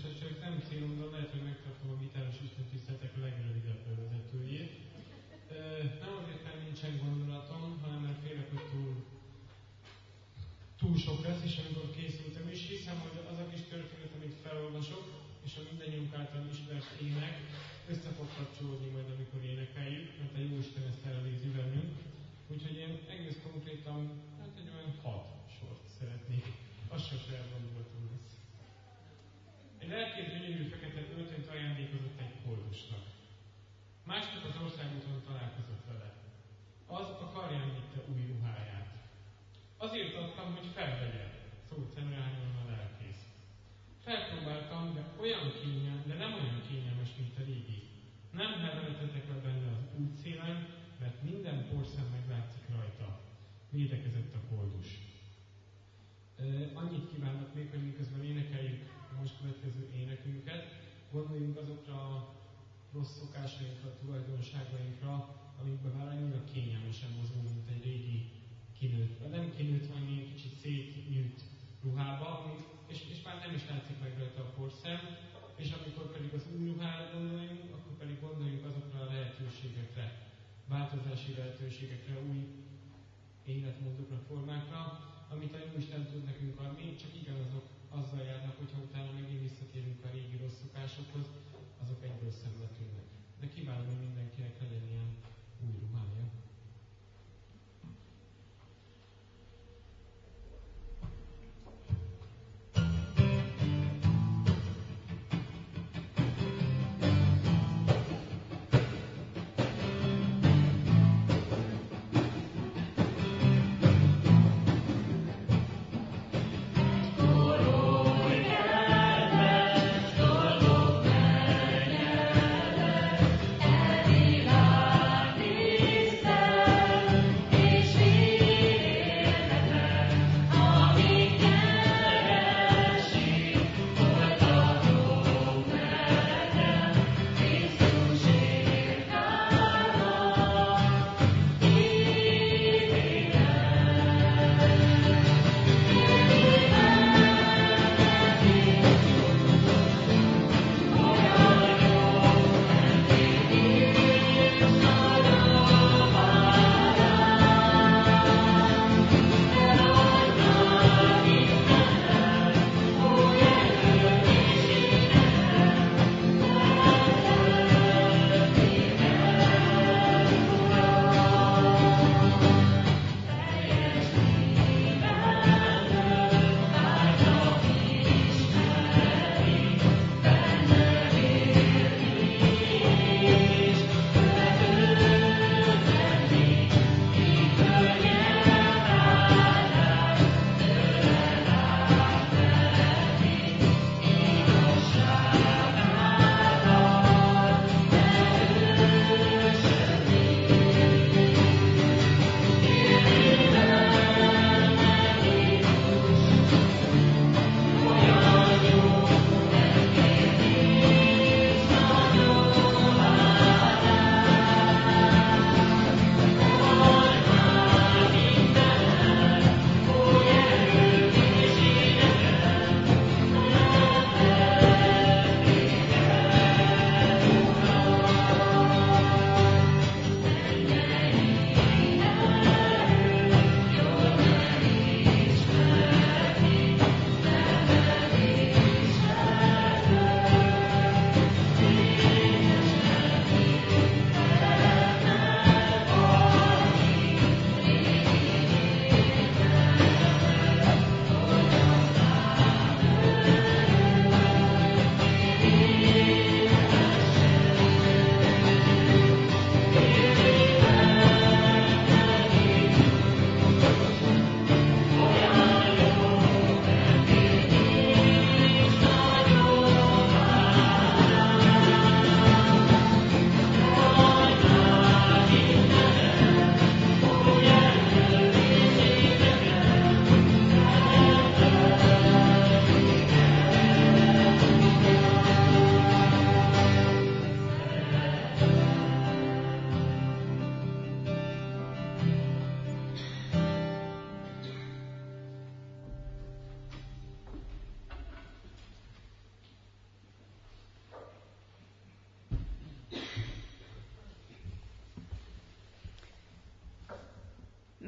esetleg nem célom, de lehet, hogy megtartom a gitáros istentiszteletek legrövidebb bevezetőjét. Nem azért, mert nincsen gondolatom, hanem mert félek, hogy túl, túl sok lesz, és amikor készültem is, hiszem, hogy az a kis történet, amit felolvasok, és a mindannyiunk által ismert ének össze fog kapcsolódni majd, amikor énekeljük, mert a Jóisten ezt elnézi bennünk. Úgyhogy én egész konkrétan, hát egy olyan hat sort szeretnék. Az se saját gondolatom lesz. Egy lelkét gyönyörű fekete öltönyt ajándékozott egy koldusnak. Másnap az országúton találkozott vele. Az a karján vitte új ruháját. Azért adtam, hogy felvegye, szólt szemrehányóan a lelkész. Felpróbáltam, de olyan kényelmes, de nem olyan kényelmes, mint a régi. Nem heverhetetek le benne az útszélen, mert minden porszem meglátszik rajta. Védekezett a koldus. E, annyit kívánok még, hogy miközben énekeljük a most következő énekünket, gondoljunk azokra a rossz szokásainkra, tulajdonságainkra, amikben már annyira kényelmesen mozgunk, mint egy régi kinőtt, nem kinőtt, hanem egy kicsit szétnyűjt ruhába, és, és már nem is látszik meg rajta a porszem, és amikor pedig az új ruhára gondoljunk, akkor pedig gondoljunk azokra a lehetőségekre, változási lehetőségekre, új életmódokra, formákra, amit a Jóisten tud nekünk adni, csak igen, azok azzal járnak, hogyha utána megint visszatérünk a régi rossz szokásokhoz, azok egyből szembe tűnnek. De kívánom, hogy mindenkinek legyen ilyen új ruhája. Elvilágít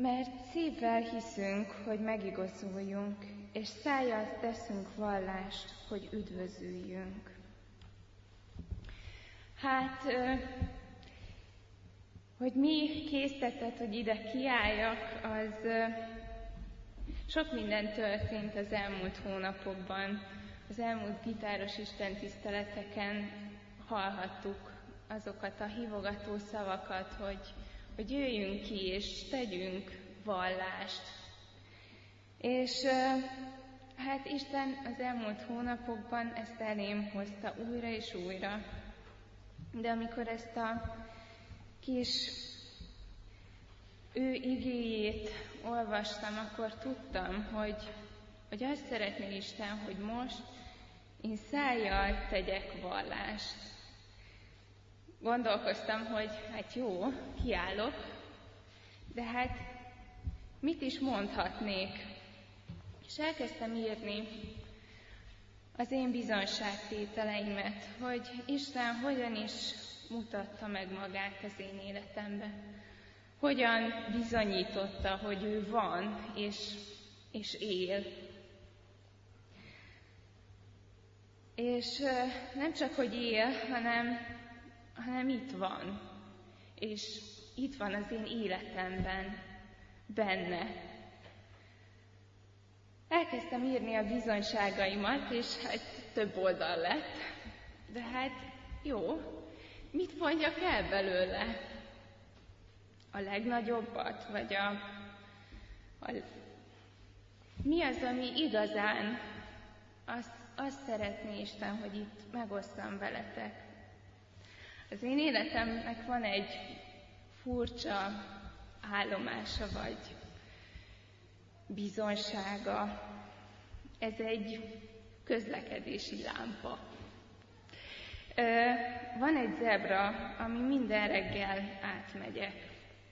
Mert szívvel hiszünk, hogy megigazuljunk, és szájjal teszünk vallást, hogy üdvözüljünk. Hát, hogy mi késztetett, hogy ide kiálljak, az sok minden történt az elmúlt hónapokban. Az elmúlt gitáros istentiszteleteken hallhattuk azokat a hívogató szavakat, hogy, hogy jöjjünk ki és tegyünk vallást. És hát Isten az elmúlt hónapokban ezt elém hozta újra és újra. De amikor ezt a kis ő igéjét olvastam, akkor tudtam, hogy, hogy azt szeretné Isten, hogy most én szájjal tegyek vallást. Gondolkoztam, hogy hát jó, kiállok, de hát mit is mondhatnék? És elkezdtem írni az én bizonságtételeimet, hogy Isten hogyan is mutatta meg magát az én életemben. Hogyan bizonyította, hogy ő van és, és él. És nem csak, hogy él, hanem, hanem itt van. És itt van az én életemben, benne. Elkezdtem írni a bizonyságaimat, és hát több oldal lett. De hát jó, mit mondjak el belőle? A legnagyobbat, vagy a, a... Mi az, ami igazán azt, azt szeretné Isten, hogy itt megosztam veletek? Az én életemnek van egy furcsa állomása, vagy bizonysága. Ez egy közlekedési lámpa. Van egy zebra, ami minden reggel átmegyek.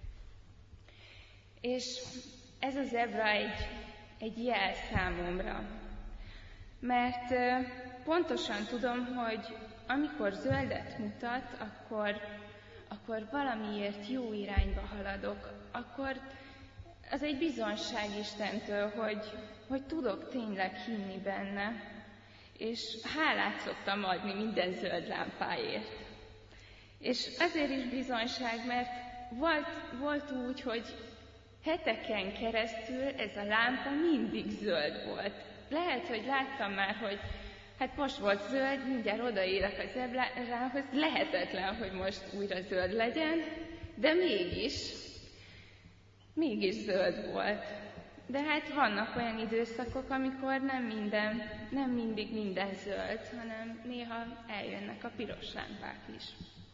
És ez a zebra egy, egy jel számomra. Mert pontosan tudom, hogy amikor zöldet mutat, akkor, akkor valamiért jó irányba haladok. Akkor az egy bizonság Istentől, hogy, hogy tudok tényleg hinni benne. És hálát szoktam adni minden zöld lámpáért. És azért is bizonyság, mert volt, volt úgy, hogy heteken keresztül ez a lámpa mindig zöld volt. Lehet, hogy láttam már, hogy hát most volt zöld, mindjárt odaérek a zebrához, lehetetlen, hogy most újra zöld legyen, de mégis, mégis zöld volt. De hát vannak olyan időszakok, amikor nem minden, nem mindig minden zöld, hanem néha eljönnek a piros lámpák is.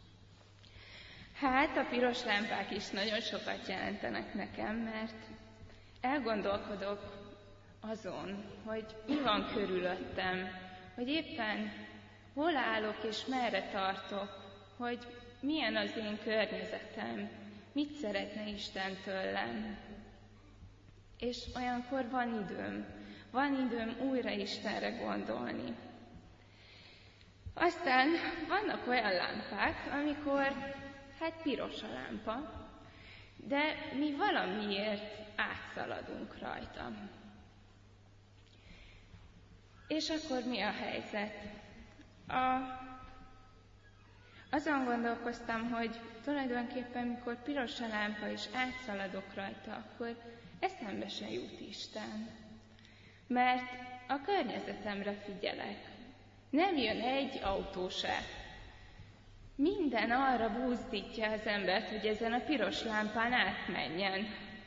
Hát a piros lámpák is nagyon sokat jelentenek nekem, mert elgondolkodok azon, hogy mi van körülöttem, hogy éppen hol állok és merre tartok, hogy milyen az én környezetem, mit szeretne Isten tőlem. És olyankor van időm, van időm újra Istenre gondolni. Aztán vannak olyan lámpák, amikor hát piros a lámpa, de mi valamiért átszaladunk rajta. És akkor mi a helyzet? A... Azon gondolkoztam, hogy tulajdonképpen, mikor piros a lámpa és átszaladok rajta, akkor eszembe se jut Isten. Mert a környezetemre figyelek. Nem jön egy autó se. Minden arra buzdítja az embert, hogy ezen a piros lámpán átmenjen.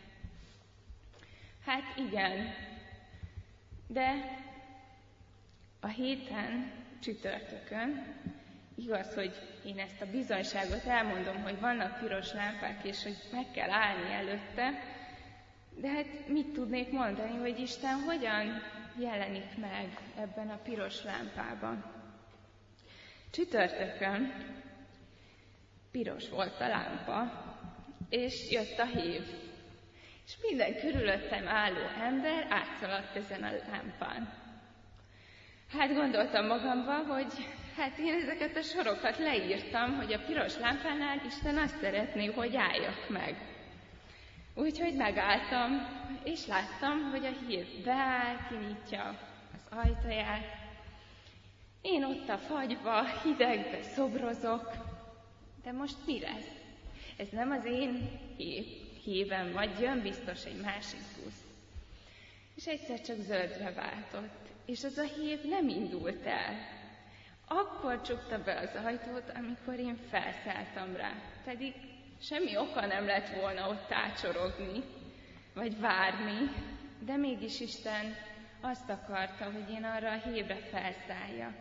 Hát igen, de a héten, csütörtökön, igaz, hogy én ezt a bizonyságot elmondom, hogy vannak piros lámpák, és hogy meg kell állni előtte, de hát mit tudnék mondani, hogy Isten hogyan jelenik meg ebben a piros lámpában? Csütörtökön piros volt a lámpa, és jött a hív. És minden körülöttem álló ember átszaladt ezen a lámpán. Hát gondoltam magamban, hogy hát én ezeket a sorokat leírtam, hogy a piros lámpánál Isten azt szeretné, hogy álljak meg. Úgyhogy megálltam, és láttam, hogy a hív beáll, kinyitja az ajtaját. Én ott a fagyba, hidegbe szobrozok, de most mi lesz? Ez nem az én hív, hívem, vagy jön biztos egy másik busz. És egyszer csak zöldre váltott, és az a hív nem indult el. Akkor csukta be az ajtót, amikor én felszálltam rá, pedig semmi oka nem lett volna ott tácsorogni, vagy várni, de mégis Isten azt akarta, hogy én arra a hívre felszálljak.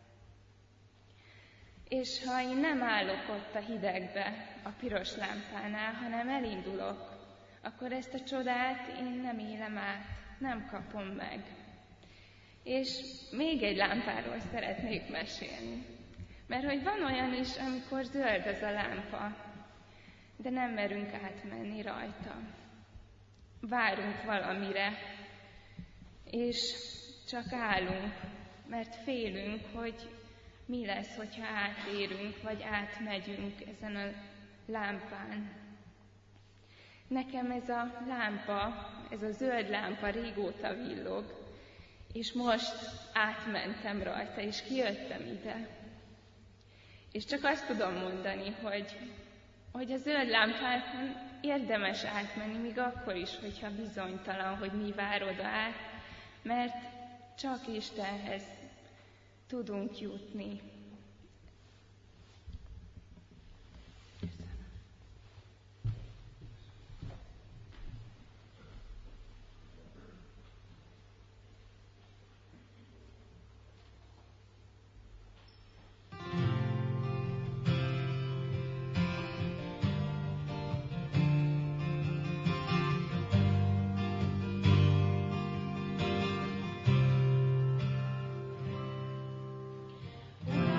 És ha én nem állok ott a hidegbe, a piros lámpánál, hanem elindulok, akkor ezt a csodát én nem élem át, nem kapom meg. És még egy lámpáról szeretnék mesélni. Mert hogy van olyan is, amikor zöld az a lámpa, de nem merünk átmenni rajta. Várunk valamire, és csak állunk, mert félünk, hogy mi lesz, hogyha átérünk, vagy átmegyünk ezen a lámpán. Nekem ez a lámpa, ez a zöld lámpa régóta villog, és most átmentem rajta, és kijöttem ide. És csak azt tudom mondani, hogy, hogy a zöld lámpákon érdemes átmenni, még akkor is, hogyha bizonytalan, hogy mi vár oda át, mert csak Istenhez tudunk jutni. Uram,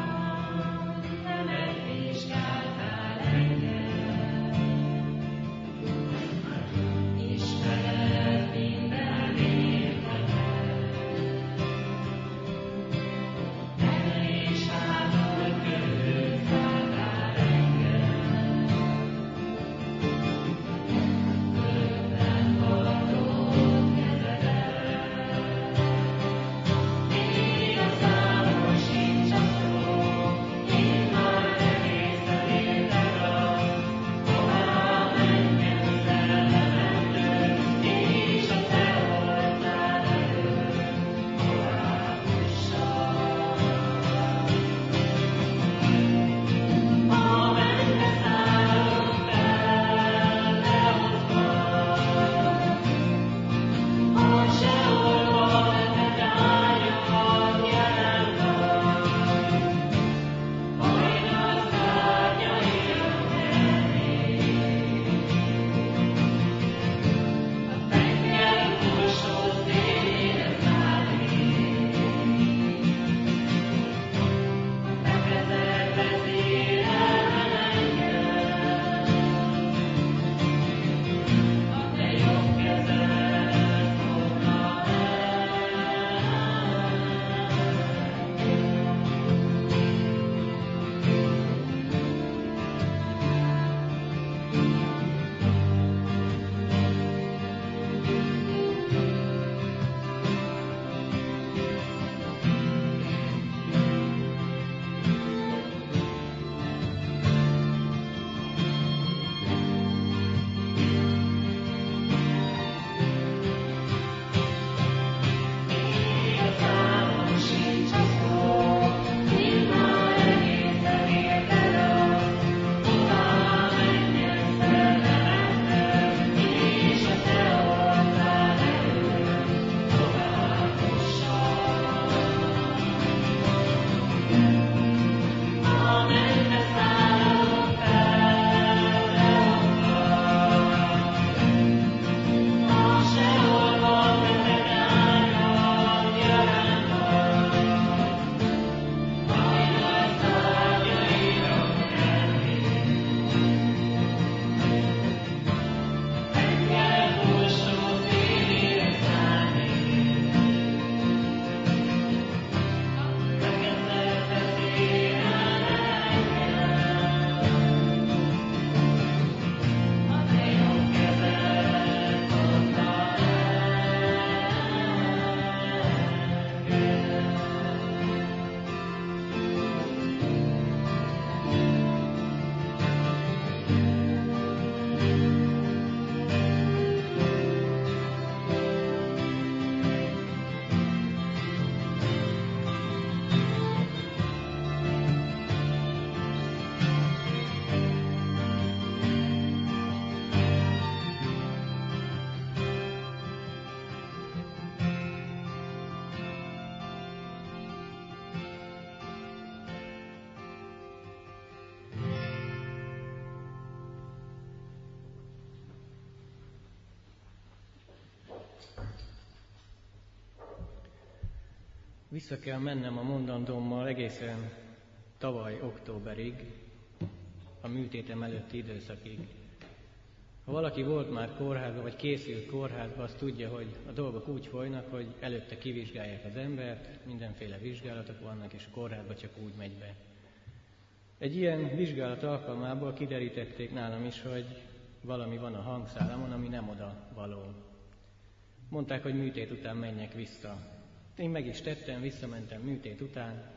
Vissza kell mennem a mondandómmal egészen tavaly októberig, a műtétem előtti időszakig. Ha valaki volt már kórházban, vagy készült kórházba, az tudja, hogy a dolgok úgy folynak, hogy előtte kivizsgálják az embert, mindenféle vizsgálatok vannak, és a kórházba csak úgy megy be. Egy ilyen vizsgálat alkalmából kiderítették nálam is, hogy valami van a hangszálamon, ami nem oda való. Mondták, hogy műtét után menjek vissza. Én meg is tettem, visszamentem műtét után.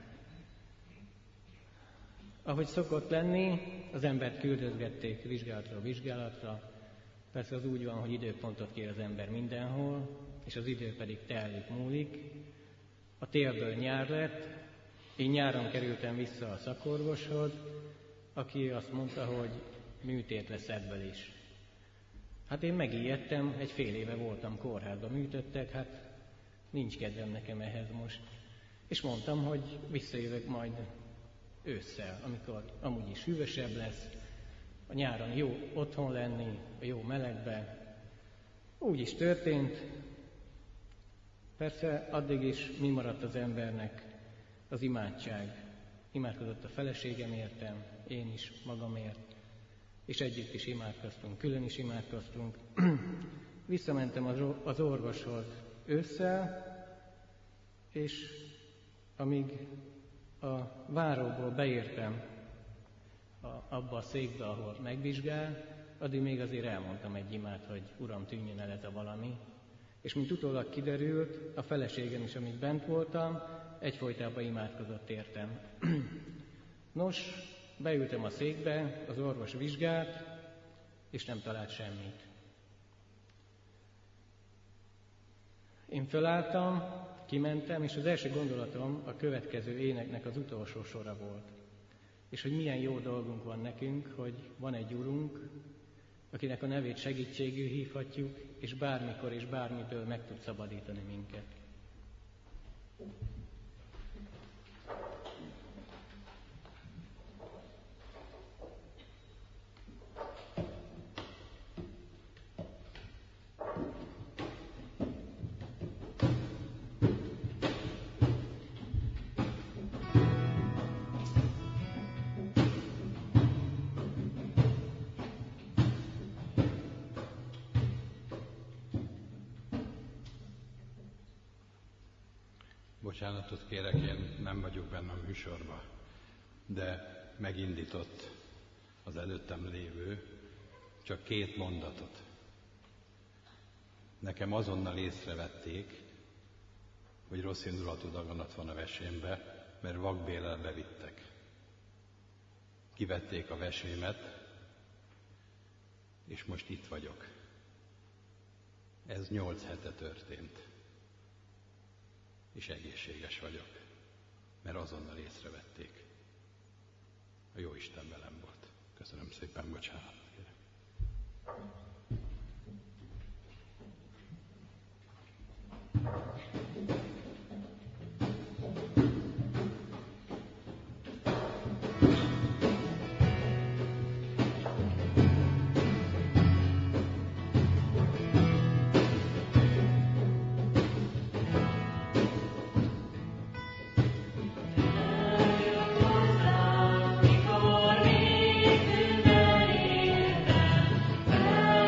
Ahogy szokott lenni, az embert küldözgették vizsgálatról vizsgálatra. Persze az úgy van, hogy időpontot kér az ember mindenhol, és az idő pedig telik, múlik. A télből nyár lett, én nyáron kerültem vissza a szakorvoshoz, aki azt mondta, hogy műtét lesz ebből is. Hát én megijedtem, egy fél éve voltam kórházban, műtöttek, hát nincs kedvem nekem ehhez most. És mondtam, hogy visszajövök majd ősszel, amikor amúgy is hűvösebb lesz, a nyáron jó otthon lenni, a jó melegbe. Úgy is történt. Persze addig is mi maradt az embernek? Az imádság. Imádkozott a feleségem értem, én is magamért, és együtt is imádkoztunk, külön is imádkoztunk. Visszamentem az orvoshoz ősszel, és amíg a váróból beértem a, abba a székbe, ahol megvizsgál, addig még azért elmondtam egy imát, hogy Uram, tűnjön el ez a valami. És mint utólag kiderült, a feleségem is, amíg bent voltam, egyfolytában imádkozott értem. Nos, beültem a székbe, az orvos vizsgált, és nem talált semmit. Én fölálltam, kimentem, és az első gondolatom a következő éneknek az utolsó sora volt. És hogy milyen jó dolgunk van nekünk, hogy van egy Urunk, akinek a nevét segítségül hívhatjuk, és bármikor és bármitől meg tud szabadítani minket. Bocsánatot kérek, én nem vagyok benne a műsorban, de megindított az előttem lévő csak két mondatot. Nekem azonnal észrevették, hogy rossz indulatú daganat van a vesémbe, mert vakbéllel bevittek. Kivették a vesémet, és most itt vagyok. Ez nyolc hete történt. És egészséges vagyok, mert azonnal észrevették. A Jóisten velem volt. Köszönöm szépen, bocsánat. Mikor még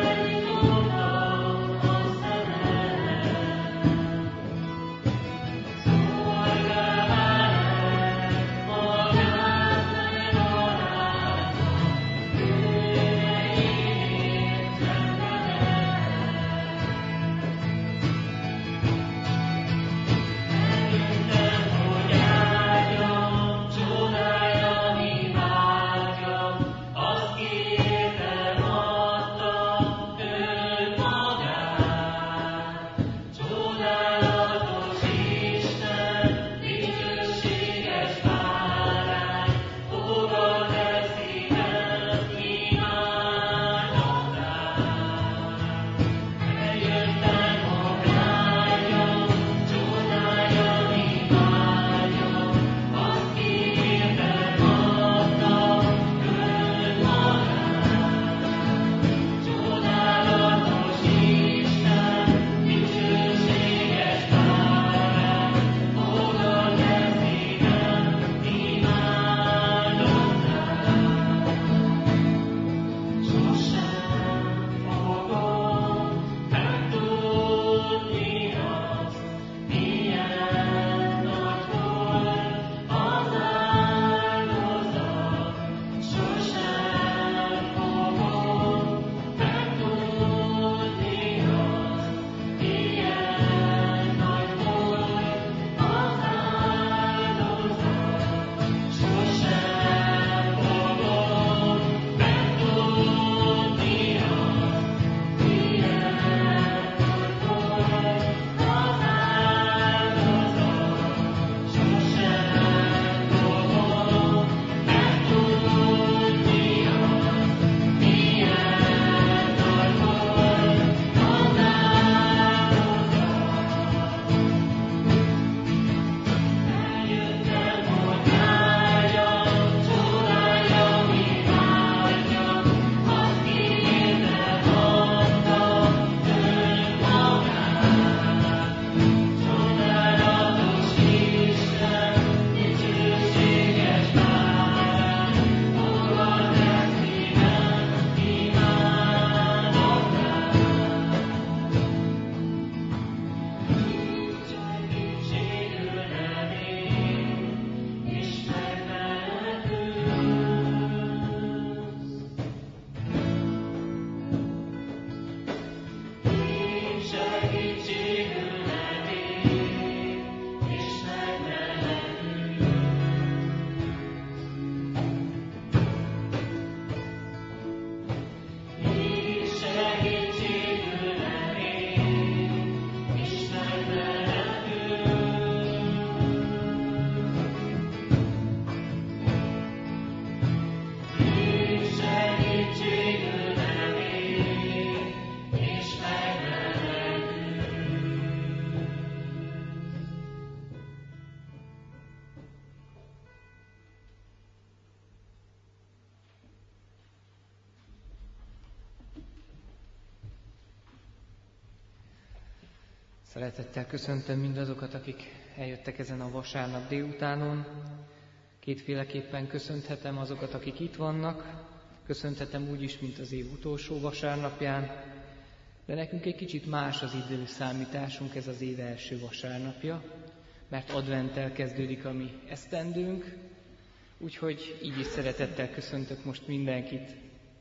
Szeretettel köszöntöm mindazokat, akik eljöttek ezen a vasárnap délutánon. Kétféleképpen köszönthetem azokat, akik itt vannak. Köszönthetem úgy is, mint az év utolsó vasárnapján, de nekünk egy kicsit más az időszámításunk, ez az év első vasárnapja, mert adventtel kezdődik a mi esztendőnk, úgyhogy így is szeretettel köszöntök most mindenkit.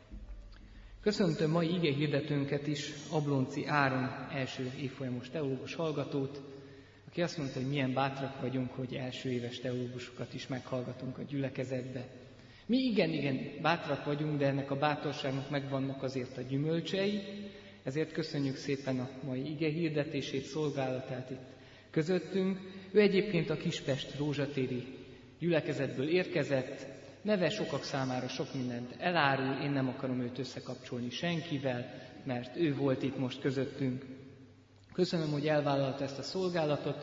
Köszöntöm mai ige hirdetőnket is, Ablonci Áron első évfolyamos teológus hallgatót, aki azt mondta, hogy milyen bátrak vagyunk, hogy első éves teológusokat is meghallgatunk a gyülekezetbe. Mi igen, igen, bátrak vagyunk, de ennek a bátorságnak megvannak azért a gyümölcsei, ezért köszönjük szépen a mai ige hirdetését, szolgálatát itt közöttünk. Ő egyébként a Kispest rózsatéri gyülekezetből érkezett, neve sokak számára sok mindent elárul, én nem akarom őt összekapcsolni senkivel, mert ő volt itt most közöttünk. Köszönöm, hogy elvállalta ezt a szolgálatot.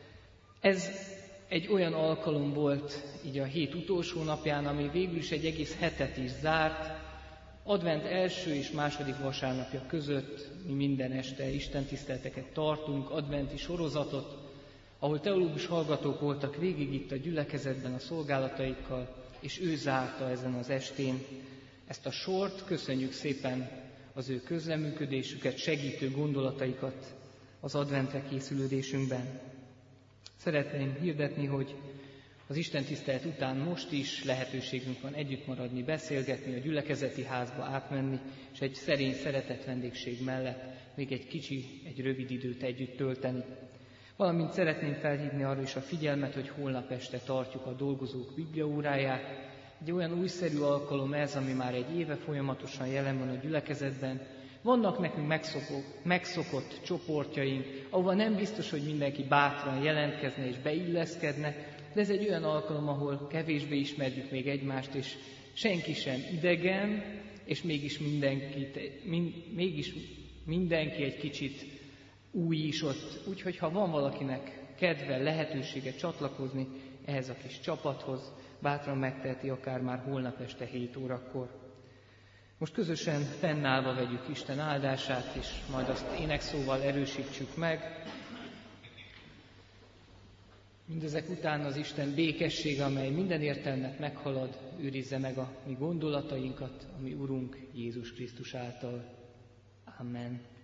Ez egy olyan alkalom volt így a hét utolsó napján, ami végül is egy egész hetet is zárt. Advent első és második vasárnapja között mi minden este istentiszteleteket tartunk, adventi sorozatot, ahol teológus hallgatók voltak végig itt a gyülekezetben a szolgálataikkal, és ő zárta ezen az estén ezt a sort. Köszönjük szépen az ő közreműködésüket, segítő gondolataikat az adventre készülődésünkben. Szeretném hirdetni, hogy az istentisztelet után most is lehetőségünk van együtt maradni, beszélgetni, a gyülekezeti házba átmenni, és egy szerény, szeretett vendégség mellett még egy kicsi, egy rövid időt együtt tölteni. Valamint szeretném felhívni arra is a figyelmet, hogy holnap este tartjuk a dolgozók bibliaóráját. Egy olyan újszerű alkalom ez, ami már egy éve folyamatosan jelen van a gyülekezetben. Vannak nekünk megszokott, megszokott csoportjaink, ahova nem biztos, hogy mindenki bátran jelentkezne és beilleszkedne, de ez egy olyan alkalom, ahol kevésbé ismerjük még egymást, és senki sem idegen, és mégis, mindenkit, mind, mégis mindenki egy kicsit új is ott. Úgyhogy ha van valakinek kedve, lehetősége csatlakozni ehhez a kis csapathoz, bátran megteheti akár már holnap este hét órakor. Most közösen fennállva vegyük Isten áldását, és majd azt énekszóval erősítsük meg. Mindezek után az Isten békessége, amely minden értelmet meghalad, őrizze meg a mi gondolatainkat, a mi Urunk Jézus Krisztus által. Amen.